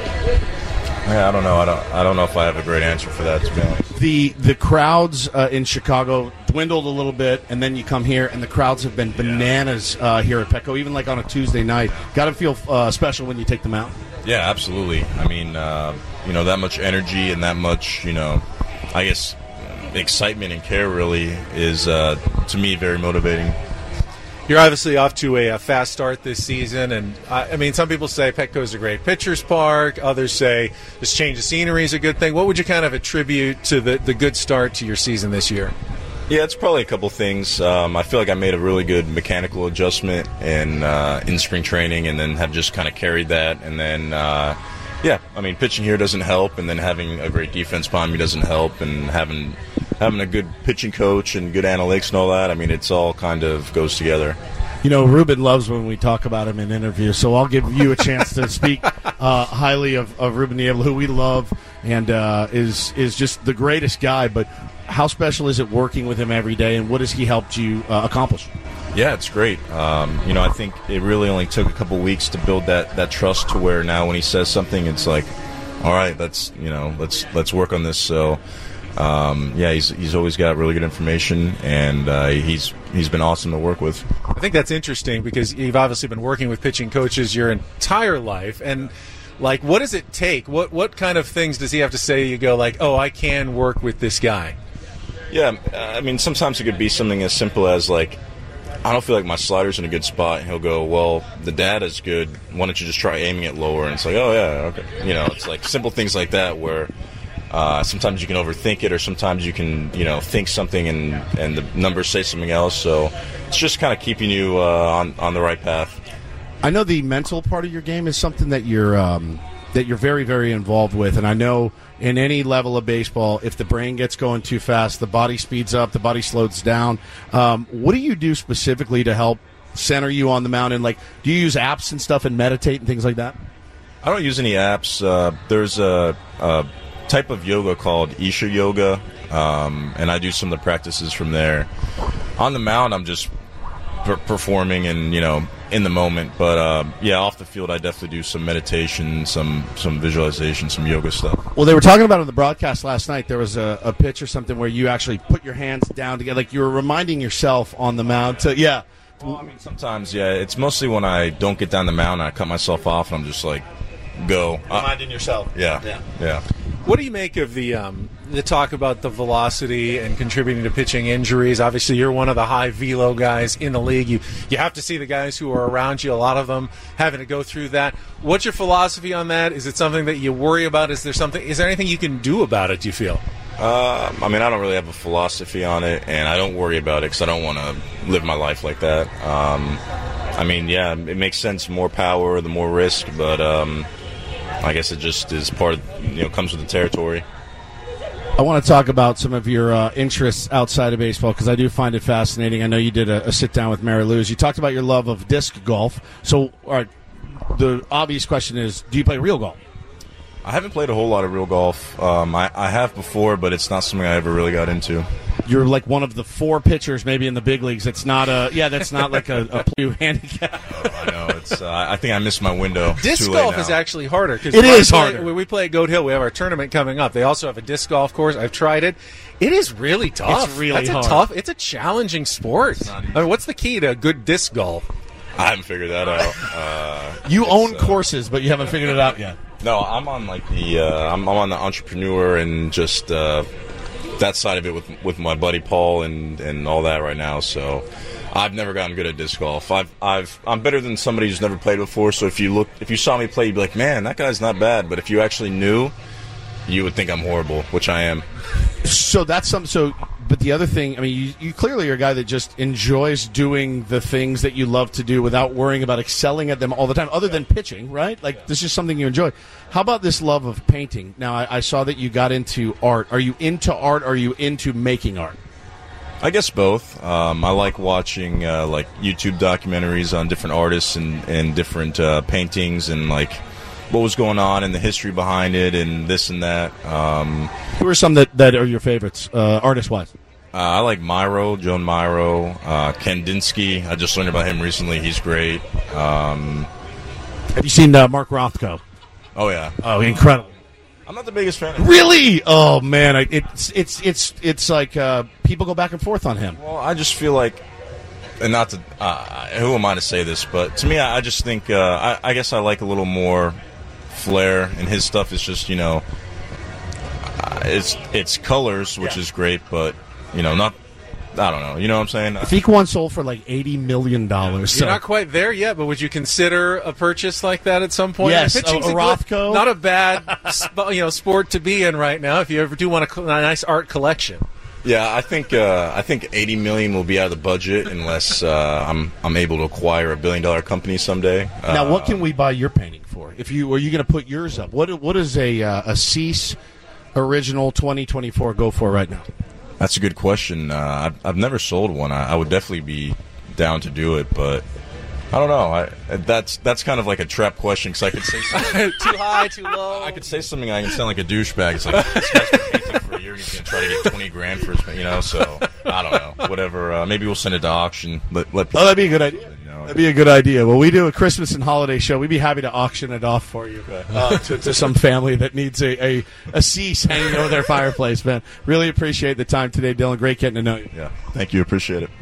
yeah, I don't know. I don't. I don't know if I have a great answer for that, to be honest. The the crowds uh, in Chicago dwindled a little bit, and then you come here, and the crowds have been bananas uh, here at Petco, even like on a Tuesday night. Got to feel uh, special when you take them out. Yeah, absolutely. I mean, uh, you know, that much energy and that much, you know, I guess excitement and care really is, uh, to me, very motivating. You're obviously off to a, a fast start this season, and uh, I mean, some people say Petco is a great pitcher's park. Others say this change of scenery is a good thing. What would you kind of attribute to the, the good start to your season this year? Yeah, it's probably a couple things. Um, I feel like I made a really good mechanical adjustment in uh, in spring training, and then have just kind of carried that. And then, uh, yeah, I mean, pitching here doesn't help, and then having a great defense behind me doesn't help, and having having a good pitching coach and good analytics and all that. I mean, it's all kind of goes together. You know, Ruben loves when we talk about him in interviews, so I'll give you a chance to speak uh, highly of, of Ruben Niebla, who we love and uh, is is just the greatest guy. But how special is it working with him every day, and what has he helped you uh, accomplish? Yeah, it's great. Um, you know, I think it really only took a couple weeks to build that, that trust to where now when he says something, it's like, all right, let's you know, let's let's work on this. So. Um, yeah, he's he's always got really good information, and uh, he's he's been awesome to work with. I think that's interesting because you've obviously been working with pitching coaches your entire life, and like, what does it take? What what kind of things does he have to say? You go like, oh, I can work with this guy. Yeah, I mean, sometimes it could be something as simple as like, I don't feel like my slider's in a good spot, and he'll go, well, the data's good. Why don't you just try aiming it lower? And it's like, oh yeah, okay. You know, it's like simple things like that where. Uh, sometimes you can overthink it, or sometimes you can, you know, think something and, and the numbers say something else. So it's just kind of keeping you uh, on on the right path. I know the mental part of your game is something that you're um, that you're very very involved with, and I know in any level of baseball, if the brain gets going too fast, the body speeds up, the body slows down. Um, what do you do specifically to help center you on the mound? And like, do you use apps and stuff and meditate and things like that? I don't use any apps. Uh, there's a, a type of yoga called Isha Yoga, um, and I do some of the practices from there. On the mound, I'm just per- performing and, you know, in the moment. But, uh, yeah, off the field, I definitely do some meditation, some some visualization, some yoga stuff. Well, they were talking about it on the broadcast last night. There was a, a pitch or something where you actually put your hands down together, like you were reminding yourself on the mound to, yeah. Well, I mean, sometimes, yeah. It's mostly when I don't get down the mound and I cut myself off and I'm just like, go. Reminding uh, yourself. Yeah, yeah. yeah. What do you make of the um, the talk about the velocity and contributing to pitching injuries? Obviously, you're one of the high velo guys in the league. You you have to see the guys who are around you, a lot of them having to go through that. What's your philosophy on that? Is it something that you worry about? Is there something? Is there anything you can do about it, do you feel? Uh, I mean, I don't really have a philosophy on it, and I don't worry about it because I don't want to live my life like that. Um, I mean, yeah, it makes sense. More power, the more risk, but um, I guess it just is part of, you know, comes with the territory. I want to talk about some of your uh, interests outside of baseball because I do find it fascinating. I know you did a, a sit-down with Mary Lou's. You talked about your love of disc golf. So, all right, the obvious question is, do you play real golf? I haven't played a whole lot of real golf. Um, I, I have before, but it's not something I ever really got into. You're like one of the four pitchers maybe in the big leagues. That's not a yeah. That's not like a, a blue handicap. Oh, I know. It's. Uh, I think I missed my window. Disc Too late golf now. is actually harder. It is play, harder. When we play at Goat Hill, we have our tournament coming up. They also have a disc golf course. I've tried it. It is really tough. It's really That's hard. A tough. It's a challenging sport. I mean, what's the key to good disc golf? I haven't figured that out. Uh, you own uh, courses, but you haven't figured it out yet. No, I'm on like the. Uh, I'm, I'm on the entrepreneur and just. Uh, that side of it with with my buddy Paul and, and all that right now. So I've never gotten good at disc golf. I've I've I'm better than somebody who's never played before. So if you look if you saw me play, you'd be like, man, that guy's not bad. But if you actually knew, you would think I'm horrible, which I am. So that's something. So, but the other thing, I mean, you, you clearly are a guy that just enjoys doing the things that you love to do without worrying about excelling at them all the time, other than pitching, right? Like, this is something you enjoy. How about this love of painting? Now, I, I saw that you got into art. Are you into art? Or are you into making art? I guess both. Um, I like watching uh, like YouTube documentaries on different artists and, and different uh, paintings and like what was going on and the history behind it and this and that. Um, Who are some that, that are your favorites, uh, artist-wise? Uh, I like Myro, Joan Myro, uh, Kandinsky. I just learned about him recently. He's great. Um, Have you seen uh, Mark Rothko? Oh, yeah. Oh, incredible. I'm not the biggest fan of Really? Oh, man. I, it's it's it's it's like uh, people go back and forth on him. Well, I just feel like, and not to, uh, who am I to say this, but to me, I, I just think, uh, I, I guess I like a little more flair, and his stuff is just, you know, uh, it's it's colors, which Yeah. is great, but, you know, not, I don't know, you know what I'm saying? I think one sold for like eighty million dollars. You're So. not quite there yet, but would you consider a purchase like that at some point? Yes, I mean, pitching's a- a good- Rothko. not a bad sp- you know sport to be in right now. If you ever do want a, cl- a nice art collection, Yeah, I think uh, I think eighty million will be out of the budget unless uh, I'm I'm able to acquire a billion dollar company someday. Now, Uh, what can we buy your painting for? If you are you going to put yours up? What what is a uh, a Cease original twenty twenty-four go for right now? That's a good question. Uh, I've, I've never sold one. I, I would definitely be down to do it, but I don't know. I, that's that's kind of like a trap question because I could say something. too high, too low. I could say something. I can sound like a douchebag. It's like this guy's been painting for a year and he's going to try to get twenty grand for his, you know. So I don't know. Whatever. Uh, maybe we'll send it to auction. Let, let Oh, that'd be a good idea. That'd be a good idea. Well, we do a Christmas and holiday show. We'd be happy to auction it off for you uh, to, to some family that needs a, a, a Cease hanging over their fireplace, man. Really appreciate the time today, Dylan. Great getting to know you. Yeah, thank you. Appreciate it.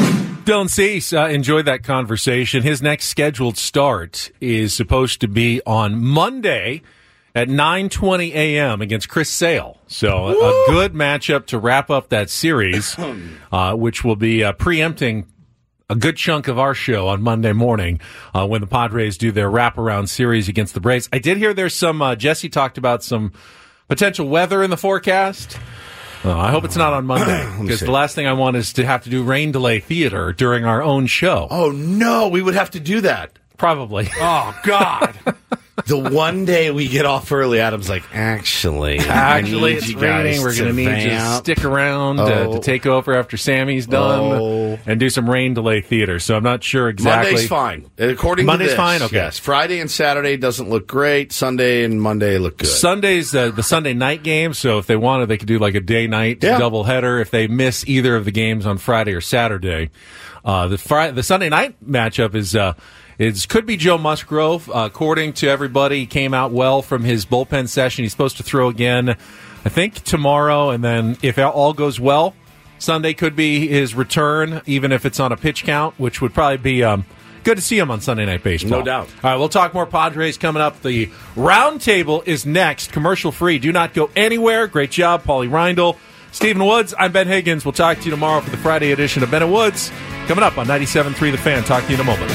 Dylan Cease uh, enjoyed that conversation. His next scheduled start is supposed to be on Monday at nine twenty a.m. against Chris Sale. So a, a good matchup to wrap up that series, uh, which will be uh, preempting a good chunk of our show on Monday morning uh, when the Padres do their wraparound series against the Braves. I did hear there's some, uh, Jesse talked about some potential weather in the forecast. Uh, I hope it's not on Monday, because the last thing I want is to have to do rain delay theater during our own show. Oh, no, we would have to do that. Probably. Oh, God. The one day we get off early, Adam's like, actually, Actually, I need it's you guys raining. We're going to need you to vamp. stick around uh, Oh. to take over after Sammy's done Oh. and do some rain delay theater. So I'm not sure exactly. Monday's fine. According Monday's to this, fine? Okay. Yes. Friday and Saturday doesn't look great. Sunday and Monday look good. Sunday's uh, the Sunday night game, so if they wanted, they could do like a day-night Yeah. doubleheader. If they miss either of the games on Friday or Saturday, uh, the Friday, the Sunday night matchup is uh, is could be Joe Musgrove. Uh, according to everybody, he came out well from his bullpen session. He's supposed to throw again, I think tomorrow, and then if all goes well, Sunday could be his return, even if it's on a pitch count, which would probably be. Um, Good to see him on Sunday Night Baseball. No doubt. All right, we'll talk more Padres coming up. The roundtable is next, commercial free. Do not go anywhere. Great job, Paulie Reindl. Stephen Woods, I'm Ben Higgins. We'll talk to you tomorrow for the Friday edition of Ben and Woods. Coming up on ninety-seven point three The Fan. Talk to you in a moment.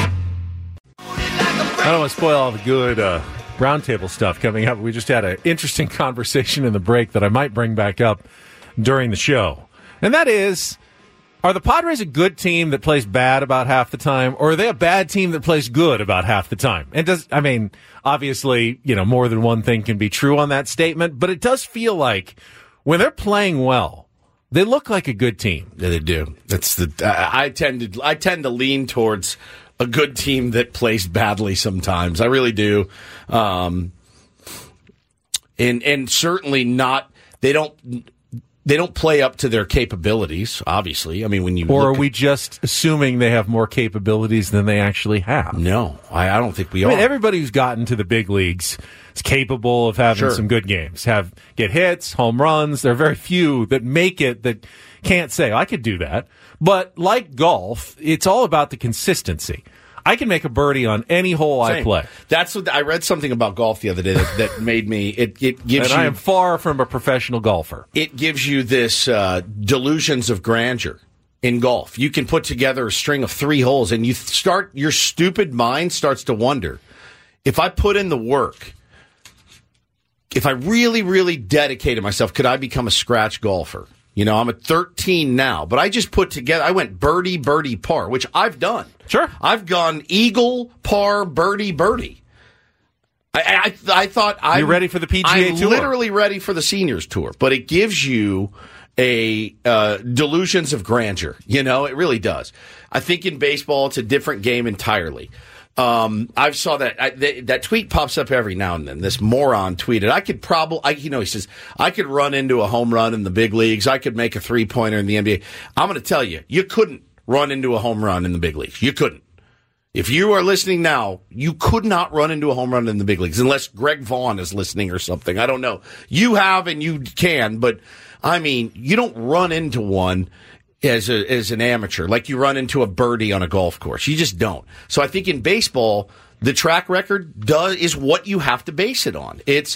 I don't want to spoil all the good uh, roundtable stuff coming up. We just had an interesting conversation in the break that I might bring back up during the show. And that is, are the Padres a good team that plays bad about half the time, or are they a bad team that plays good about half the time? And does, I mean, obviously, you know, more than one thing can be true on that statement, but it does feel like when they're playing well, they look like a good team. Yeah, they do. That's the. I, I tend to. I tend to lean towards a good team that plays badly sometimes. I really do. Um, and and certainly not. They don't. They don't play up to their capabilities, obviously. I mean, when you or look are we just assuming they have more capabilities than they actually have? No, I, I don't think we I are. mean, everybody who's gotten to the big leagues is capable of having Sure. some good games, have get hits, home runs. There are very few that make it that can't say, I could do that. But like golf, it's all about the consistency. I can make a birdie on any hole Same. I play. That's what I read something about golf the other day that, that made me. It, it gives and you. I am far from a professional golfer. It gives you this uh, delusions of grandeur in golf. You can put together a string of three holes, and you start. Your stupid mind starts to wonder: if I put in the work, if I really, really dedicated myself, could I become a scratch golfer? You know, I'm at thirteen now, but I just put together, I went birdie, birdie, par, which I've done. Sure. I've gone eagle, par, birdie, birdie. I, I, I thought I You're ready for the P G A I'm Tour. literally ready for the Seniors Tour, but it gives you a uh, delusions of grandeur. You know, it really does. I think in baseball, it's a different game entirely. Um, I saw that I, th- that tweet pops up every now and then. This moron tweeted, "I could probably, I, you know," he says, "I could run into a home run in the big leagues. I could make a three pointer in the N B A." I'm going to tell you, you couldn't run into a home run in the big leagues. You couldn't. If you are listening now, you could not run into a home run in the big leagues unless Greg Vaughn is listening or something. I don't know. You have and you can, but I mean, you don't run into one as a, as an amateur, like you run into a birdie on a golf course. You just don't. So I think in baseball, the track record does is what you have to base it on. It's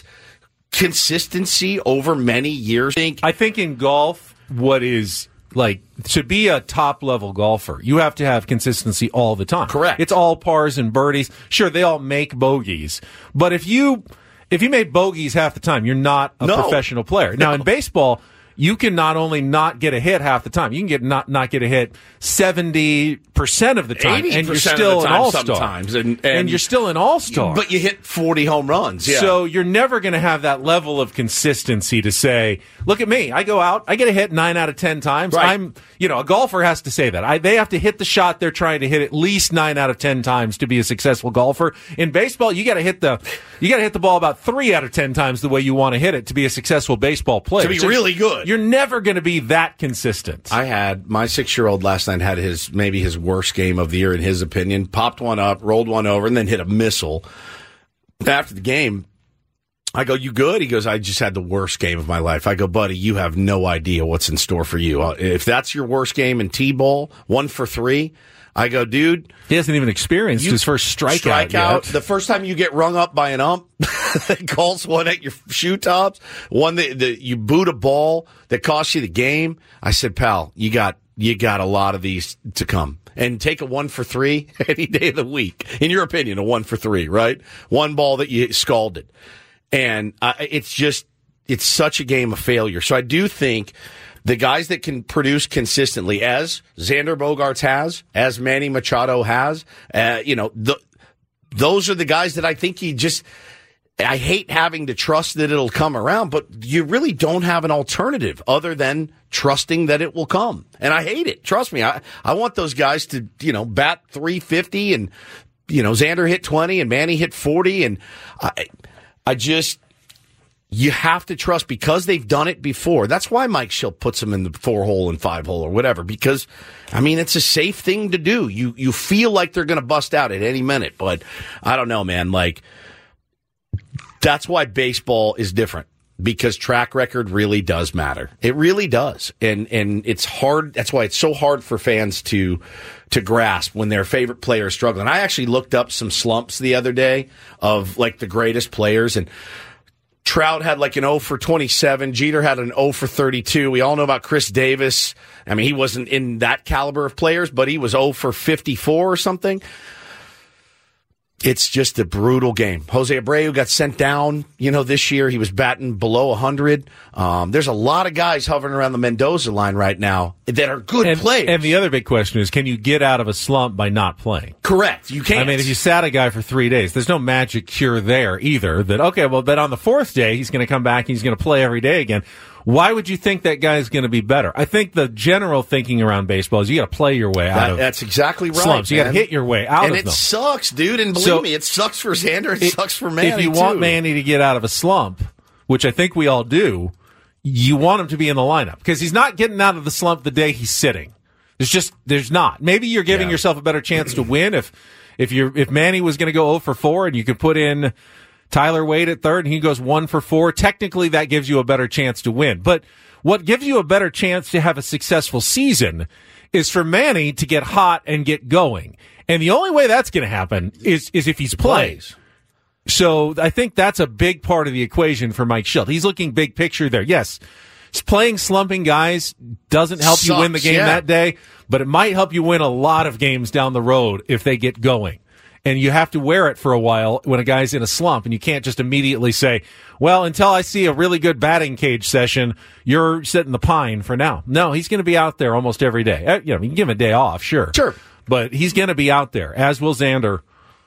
consistency over many years. I think, I think in golf, what is like to be a top level golfer, you have to have consistency all the time. Correct. It's all pars and birdies. Sure, they all make bogeys, but if you if you make bogeys half the time, you're not a No. professional player. Now in baseball, you can not only not get a hit half the time, you can get not not get a hit seventy percent of the time, and you're still an all star. Sometimes, and, and, and you're still an all star. But you hit forty home runs. Yeah. So you're never going to have that level of consistency to say, "Look at me! I go out, I get a hit nine out of ten times." Right. I'm, you know, a golfer has to say that. I, they have to hit the shot they're trying to hit at least nine out of ten times to be a successful golfer. In baseball, you got to hit the, you got to hit the ball about three out of ten times the way you want to hit it to be a successful baseball player. To be So really good. You're never going to be that consistent. I had my six-year-old last night had his maybe his worst game of the year in his opinion. Popped one up, rolled one over, and then hit a missile. After the game, I go, "You good?" He goes, "I just had the worst game of my life." I go, "Buddy, you have no idea what's in store for you. If that's your worst game in T-ball, one for three." I go, "Dude, he hasn't even experienced you his first strikeout strike yet. out. The first time you get rung up by an ump, that calls one at your shoe tops, one that, that you boot a ball that costs you the game." I said, "Pal, you got you got a lot of these to come." And take a one for three any day of the week. In your opinion, a one for three, right? One ball that you scalded. And uh, it's just, it's such a game of failure. So I do think the guys that can produce consistently, as Xander Bogaerts has, as Manny Machado has, uh, you know, the, those are the guys that I think you just, I hate having to trust that it'll come around, but you really don't have an alternative other than trusting that it will come. And I hate it. Trust me. I, I want those guys to, you know, bat three fifty and, you know, Xander hit twenty and Manny hit forty. And I, I just, you have to trust because they've done it before. That's why Mike Schilt puts them in the four hole and five hole or whatever, because, I mean, it's a safe thing to do. You, you feel like they're going to bust out at any minute, but I don't know, man. Like, that's why baseball is different, because track record really does matter. It really does. And and it's hard. That's why it's so hard for fans to to grasp when their favorite player is struggling. I actually looked up some slumps the other day of like the greatest players, and Trout had like an oh for twenty-seven. Jeter had an oh for thirty-two. We all know about Chris Davis. I mean, he wasn't in that caliber of players, but he was oh for fifty-four or something. It's just a brutal game. Jose Abreu got sent down, you know, this year. He was batting below one hundred. Um, there's a lot of guys hovering around the Mendoza line right now that are good and, players. And the other big question is, can you get out of a slump by not playing? Correct. You can't. I mean, if you sat a guy for three days, there's no magic cure there either. That, okay, well, but on the fourth day, he's going to come back and he's going to play every day again. Why would you think that guy's going to be better? I think the general thinking around baseball is you got to play your way out that, of That's exactly right. slumps. You got to hit your way out and of them. them. And it sucks, dude. And believe so, me, it sucks for Xander. It, it sucks for Manny, If you too. want Manny to get out of a slump, which I think we all do, you want him to be in the lineup because he's not getting out of the slump the day he's sitting. There's just there's not. Maybe you're giving yeah. yourself a better chance to win if if you're if Manny was going to go oh for four and you could put in Tyler Wade at third and he goes one for four. Technically, that gives you a better chance to win. But what gives you a better chance to have a successful season is for Manny to get hot and get going. And the only way that's going to happen is is if he's plays. So I think that's a big part of the equation for Mike Shildt. He's looking big picture there. Yes, playing slumping guys doesn't help Sucks, you win the game yeah. that day, but it might help you win a lot of games down the road if they get going. And you have to wear it for a while when a guy's in a slump, and you can't just immediately say, well, until I see a really good batting cage session, you're sitting the pine for now. No, he's going to be out there almost every day. Uh, You know, you can give him a day off, sure. Sure. But he's going to be out there, as will Xander,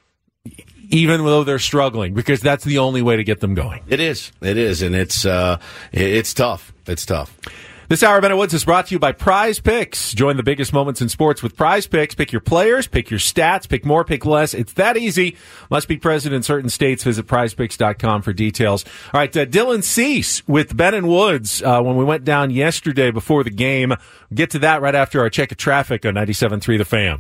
even though they're struggling, because that's the only way to get them going. It is. It is, and it's uh, it's tough. It's tough. This hour of Bennett Woods is brought to you by Prize Picks. Join the biggest moments in sports with Prize Picks. Pick your players, pick your stats, pick more, pick less. It's that easy. Must be present in certain states. Visit prize picks dot com for details. All right, uh, Dylan Cease with Bennett Woods uh, when we went down yesterday before the game. We'll get to that right after our check of traffic on ninety-seven point three The Fan.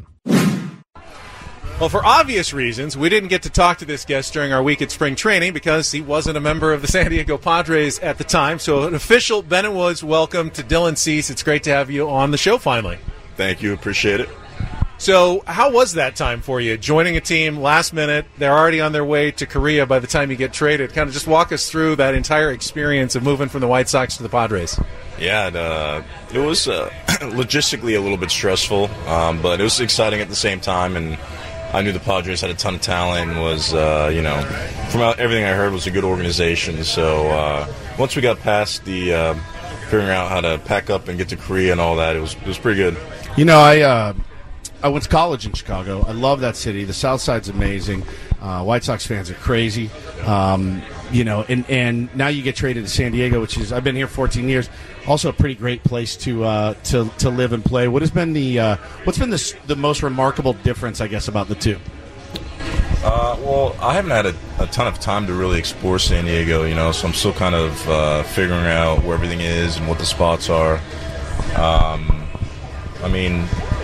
Well, for obvious reasons, we didn't get to talk to this guest during our week at spring training because he wasn't a member of the San Diego Padres at the time. So an official Bennett Woods welcome to Dylan Cease. It's great to have you on the show finally. Thank you. Appreciate it. So how was that time for you, joining a team last minute? They're already on their way to Korea by the time you get traded. Kind of just walk us through that entire experience of moving from the White Sox to the Padres. Yeah, it, uh, it was uh, logistically a little bit stressful, um, but it was exciting at the same time, and I knew the Padres had a ton of talent and was, uh, you know, from everything I heard, was a good organization. So uh, once we got past the uh, figuring out how to pack up and get to Korea and all that, it was it was pretty good. You know, I uh, I went to college in Chicago. I love that city. The South Side's amazing. Uh, White Sox fans are crazy. Um, you know, and, and now you get traded to San Diego, which is, I've been here fourteen years. Also a pretty great place to uh, to to live and play. What has been the uh, what's been the the most remarkable difference, I guess, about the two? Uh, well, I haven't had a, a ton of time to really explore San Diego, you know, so I'm still kind of uh, figuring out where everything is and what the spots are. Um, I mean,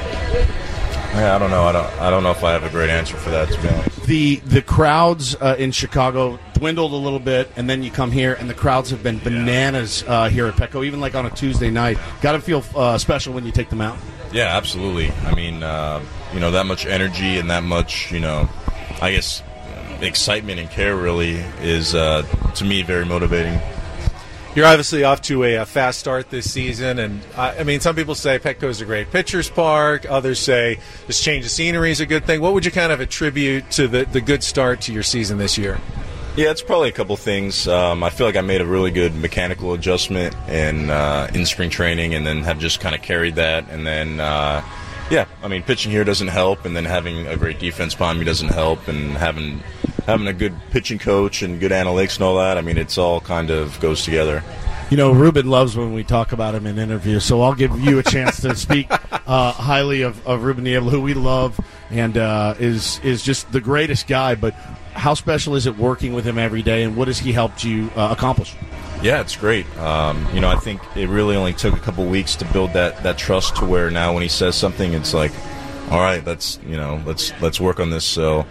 yeah, I don't know. I don't. I don't know if I have a great answer for that, to be honest. The the crowds uh, in Chicago dwindled a little bit, and then you come here, and the crowds have been bananas uh, here at Petco, even like on a Tuesday night. Got to feel uh, special when you take them out. Yeah, absolutely. I mean, uh, you know, that much energy and that much, you know, I guess excitement and care really is, uh, to me, very motivating. You're obviously off to a, a fast start this season, and I, I mean, some people say Petco is a great pitcher's park. Others say this change of scenery is a good thing. What would you kind of attribute to the, the good start to your season this year? Yeah, it's probably a couple things. Um, I feel like I made a really good mechanical adjustment in uh, in spring training, and then have just kind of carried that. And then, uh, yeah, I mean, pitching here doesn't help, and then having a great defense behind me doesn't help, and having having a good pitching coach and good analytics and all that. I mean, it's all kind of goes together. You know, Ruben loves when we talk about him in interviews, so I'll give you a chance to speak uh, highly of, of Ruben Niebla, who we love and uh, is is just the greatest guy. But how special is it working with him every day, and what has he helped you uh, accomplish? Yeah, it's great. Um, you know, I think it really only took a couple weeks to build that, that trust to where now when he says something, it's like, all right, let's you know, let's let's work on this. So.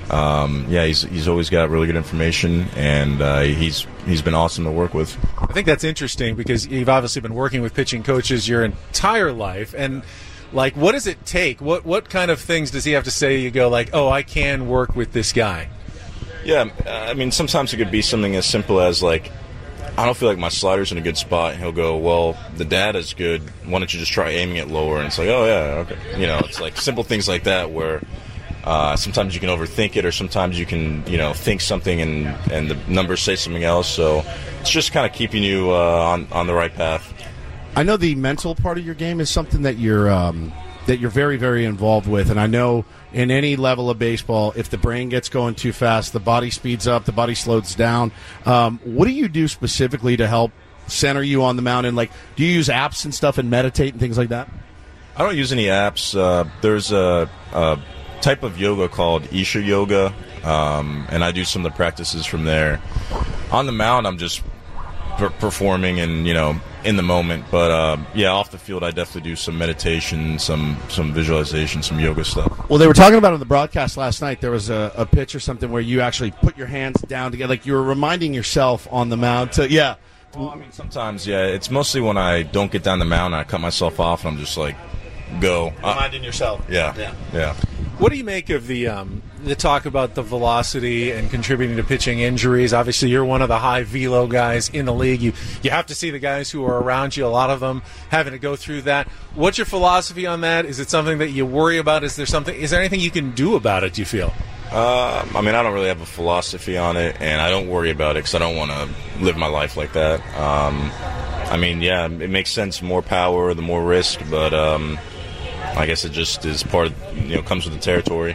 Um, yeah, he's he's always got really good information, and uh, he's he's been awesome to work with. I think that's interesting because you've obviously been working with pitching coaches your entire life, and like, what does it take? What what kind of things does he have to say? You go like, oh, I can work with this guy. Yeah, I mean, sometimes it could be something as simple as like, I don't feel like my slider's in a good spot, and he'll go, well, the data's good. Why don't you just try aiming it lower? And it's like, oh yeah, okay. You know, it's like simple things like that where. Uh, sometimes you can overthink it, or sometimes you can, you know, think something and, and the numbers say something else. So it's just kind of keeping you uh, on on the right path. I know the mental part of your game is something that you're um, that you're very, very involved with, and I know in any level of baseball, if the brain gets going too fast, the body speeds up, the body slows down. Um, what do you do specifically to help center you on the mound? And like, do you use apps and stuff and meditate and things like that? I don't use any apps. Uh, there's a, a type of yoga called Isha Yoga, um, and I do some of the practices from there. On the mound, I'm just per- performing and, you know, in the moment. But, uh, yeah, off the field, I definitely do some meditation, some some visualization, some yoga stuff. Well, they were talking about on the broadcast last night. There was a, a pitch or something where you actually put your hands down together, like you were reminding yourself on the mound to, yeah. Well, I mean, sometimes, yeah, it's mostly when I don't get down the mound and I cut myself off and I'm just like, go. Reminding uh, yourself. Yeah, yeah, yeah. What do you make of the um, the talk about the velocity and contributing to pitching injuries? Obviously, you're one of the high velo guys in the league. You you have to see the guys who are around you, a lot of them having to go through that. What's your philosophy on that? Is it something that you worry about? Is there something? Is there anything you can do about it, do you feel? Uh, I mean, I don't really have a philosophy on it, and I don't worry about it because I don't want to live my life like that. Um, I mean, yeah, it makes sense. More power, the more risk, but um, I guess it just is part of, you know, comes with the territory.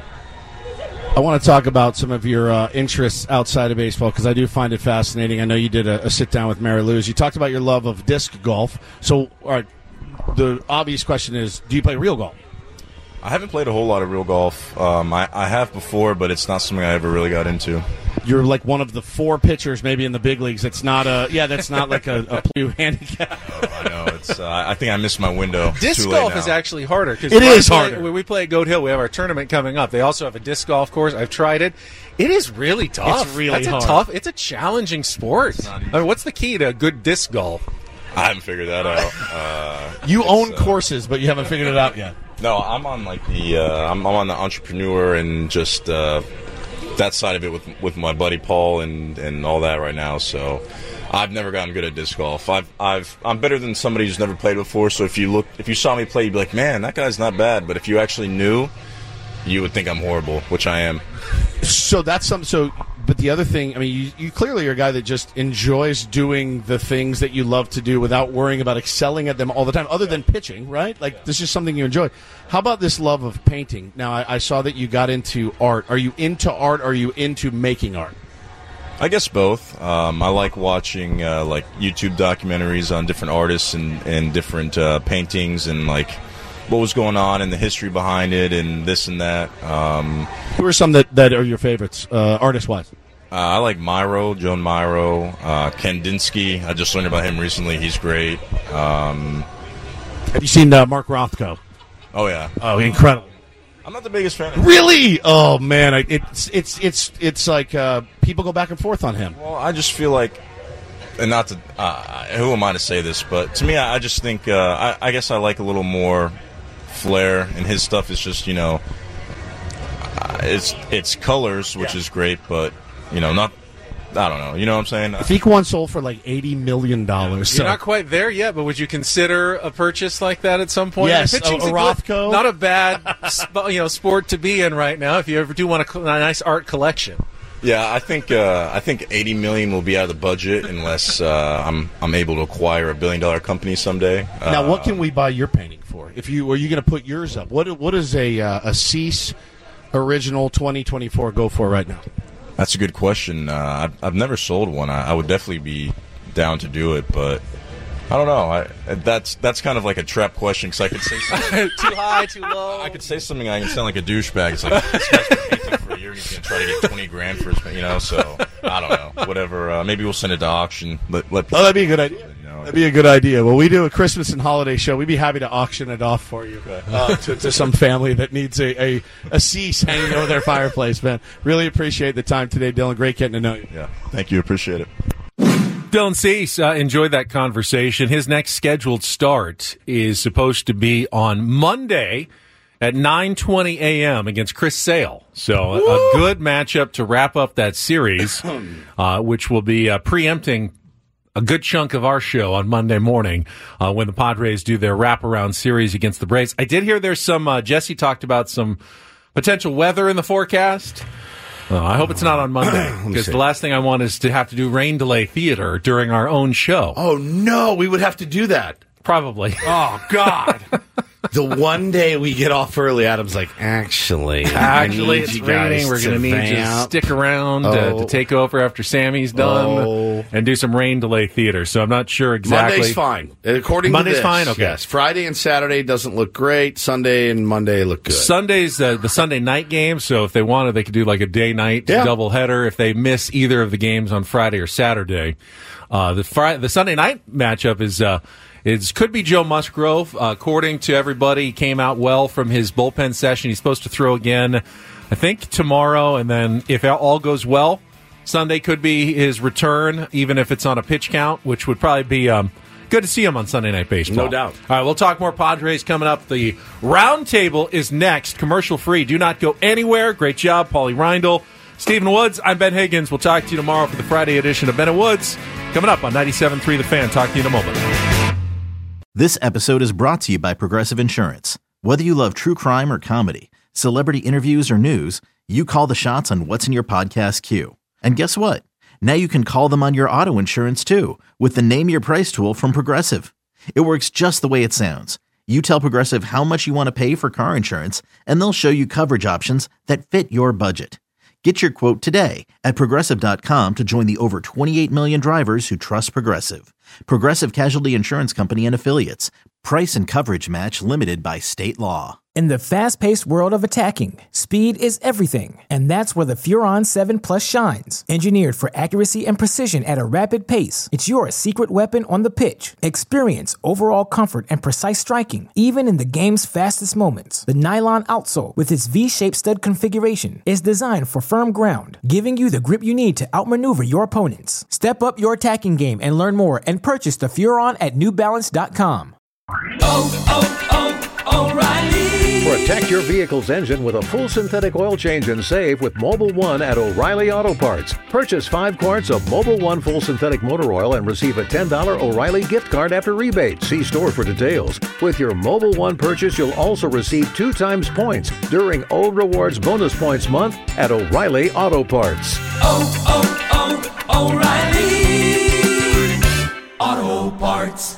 I want to talk about some of your uh, interests outside of baseball because I do find it fascinating. I know you did a, a sit-down with Mary Lou's. You talked about your love of disc golf. So, all right, the obvious question is, do you play real golf? I haven't played a whole lot of real golf. Um, I, I have before, but it's not something I ever really got into. You're like one of the four pitchers maybe in the big leagues. It's not a yeah. That's not like a, a blue handicap. Oh, I know. It's. Uh, I think I missed my window. Disc Too golf late is now. actually harder. Cause it is play, harder. When we play at Goat Hill, we have our tournament coming up. They also have a disc golf course. I've tried it. It is really tough. It's really That's hard. a tough. It's a challenging sport. I mean, what's the key to good disc golf? I haven't figured that out. Uh, you own uh, courses, but you haven't figured it out yet. No, I'm on like the uh, I'm, I'm on the entrepreneur and just uh, that side of it with with my buddy Paul and, and all that right now. So I've never gotten good at disc golf. I've I've I'm better than somebody who's never played before. So if you look if you saw me play, you'd be like, man, that guy's not bad. But if you actually knew, you would think I'm horrible, which I am. So that's some. So, but the other thing, I mean, you, you clearly are a guy that just enjoys doing the things that you love to do without worrying about excelling at them all the time, other than pitching, right? Like, this is something you enjoy. How about this love of painting? Now, I, I saw that you got into art. Are you into art? Or are you into making art? I guess both. Um, I like watching uh, like YouTube documentaries on different artists and, and different uh, paintings and like what was going on and the history behind it and this and that. Um, Who are some that, that are your favorites, uh, artist-wise? Uh, I like Myro, Joan Myro, uh, Kandinsky. I just learned about him recently. He's great. Um, Have you seen uh, Mark Rothko? Oh, yeah. Oh, incredible. I'm not the biggest fan of Really? Oh, man. I, it's it's it's it's like uh, people go back and forth on him. Well, I just feel like, and not to, uh, who am I to say this, but to me, I, I just think, uh, I, I guess I like a little more flair, and his stuff is just, you know, uh, it's it's colors, which yeah. is great, but, you know, not, I don't know, you know what I'm saying? I think one sold for like eighty million dollars. You're so. not quite there yet, but would you consider a purchase like that at some point? Yes, I mean, a, a good, Rothko. Not a bad sp- you know, sport to be in right now if you ever do want a, a nice art collection. Yeah, I think uh, I think eighty million will be out of the budget unless uh, I'm I'm able to acquire a billion dollar company someday. Uh, Now, what can we buy your painting for? If you are you going to put yours up? What what is a uh, a Cease original twenty twenty-four go for right now? That's a good question. Uh, I've, I've never sold one. I, I would definitely be down to do it, but I don't know. I, that's that's kind of like a trap question because I could say something. Too high, too low. I could say something. I can sound like a douchebag. It's like this guy's been painting for a year and he's going to try to get twenty grand for his, you know. So I don't know. Whatever. Uh, maybe we'll send it to auction. Let, let oh, that'd be a good idea. You know, that'd be a good idea. Well, we do a Christmas and holiday show. We'd be happy to auction it off for you uh, to, to some family that needs a, a, a Cease hanging over their fireplace. Man, really appreciate the time today, Dylan. Great getting to know you. Yeah, thank you. Appreciate it. Dylan Cease, uh, enjoyed that conversation. His next scheduled start is supposed to be on Monday at nine twenty a.m. against Chris Sale. So a, a good matchup to wrap up that series, uh, which will be uh, preempting a good chunk of our show on Monday morning uh, when the Padres do their wraparound series against the Braves. I did hear there's some, uh, Jesse talked about some potential weather in the forecast. Oh, I hope it's not on Monday, because the last thing I want is to have to do rain delay theater during our own show. Oh, no, we would have to do that. Probably. Oh, God. The one day we get off early, Adam's like, actually, actually, it's raining. We're going to need you to stick around oh. uh, to take over after Sammy's done oh. and do some rain delay theater. So I'm not sure exactly. Monday's fine. According Monday's to this, fine. Okay. Yes. Friday and Saturday doesn't look great. Sunday and Monday look good. Sunday's uh, the Sunday night game. So if they wanted, they could do like a day night yeah. double header. If they miss either of the games on Friday or Saturday, uh, the Friday, the Sunday night matchup is. Uh, It could be Joe Musgrove. Uh, according to everybody, he came out well from his bullpen session. He's supposed to throw again, I think, tomorrow. And then if all goes well, Sunday could be his return, even if it's on a pitch count, which would probably be um, good to see him on Sunday Night Baseball. No doubt. All right, we'll talk more Padres coming up. The roundtable is next, commercial-free. Do not go anywhere. Great job, Paulie Reindl. Stephen Woods, I'm Ben Higgins. We'll talk to you tomorrow for the Friday edition of Ben and Woods. Coming up on ninety-seven point three The Fan. Talk to you in a moment. This episode is brought to you by Progressive Insurance. Whether you love true crime or comedy, celebrity interviews or news, you call the shots on what's in your podcast queue. And guess what? Now you can call them on your auto insurance too with the Name Your Price tool from Progressive. It works just the way it sounds. You tell Progressive how much you want to pay for car insurance, and they'll show you coverage options that fit your budget. Get your quote today at Progressive dot com to join the over twenty-eight million drivers who trust Progressive. Progressive Casualty Insurance Company and Affiliates. Price and coverage match limited by state law. In the fast-paced world of attacking, speed is everything, and that's where the Furon seven Plus shines. Engineered for accuracy and precision at a rapid pace, it's your secret weapon on the pitch. Experience overall comfort and precise striking, even in the game's fastest moments. The nylon outsole, with its V-shaped stud configuration, is designed for firm ground, giving you the grip you need to outmaneuver your opponents. Step up your attacking game and learn more, and purchase the Furon at New Balance dot com. Oh, oh, oh, O'Reilly! Protect your vehicle's engine with a full synthetic oil change and save with Mobil one at O'Reilly Auto Parts. Purchase five quarts of Mobil one full synthetic motor oil and receive a ten dollars O'Reilly gift card after rebate. See store for details. With your Mobil one purchase, you'll also receive two times points during O Rewards Bonus Points Month at O'Reilly Auto Parts. Oh, oh, oh, O'Reilly Auto Parts.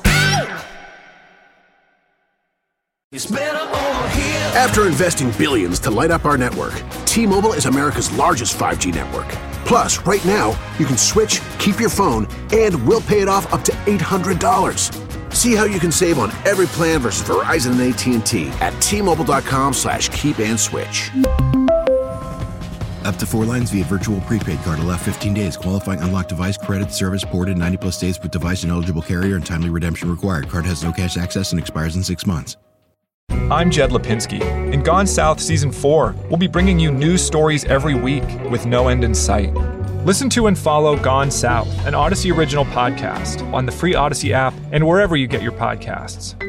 After investing billions to light up our network, T-Mobile is America's largest five G network. Plus, right now, you can switch, keep your phone, and we'll pay it off up to eight hundred dollars. See how you can save on every plan versus Verizon and A T and T at T-Mobile.com slash keep and switch. Up to four lines via virtual prepaid card. Allow fifteen days. Qualifying unlocked device credit service ported ninety plus days with device and eligible carrier and timely redemption required. Card has no cash access and expires in six months. I'm Jed Lipinski. In Gone South Season four, we'll be bringing you news stories every week with no end in sight. Listen to and follow Gone South, an Odyssey original podcast, on the free Odyssey app and wherever you get your podcasts.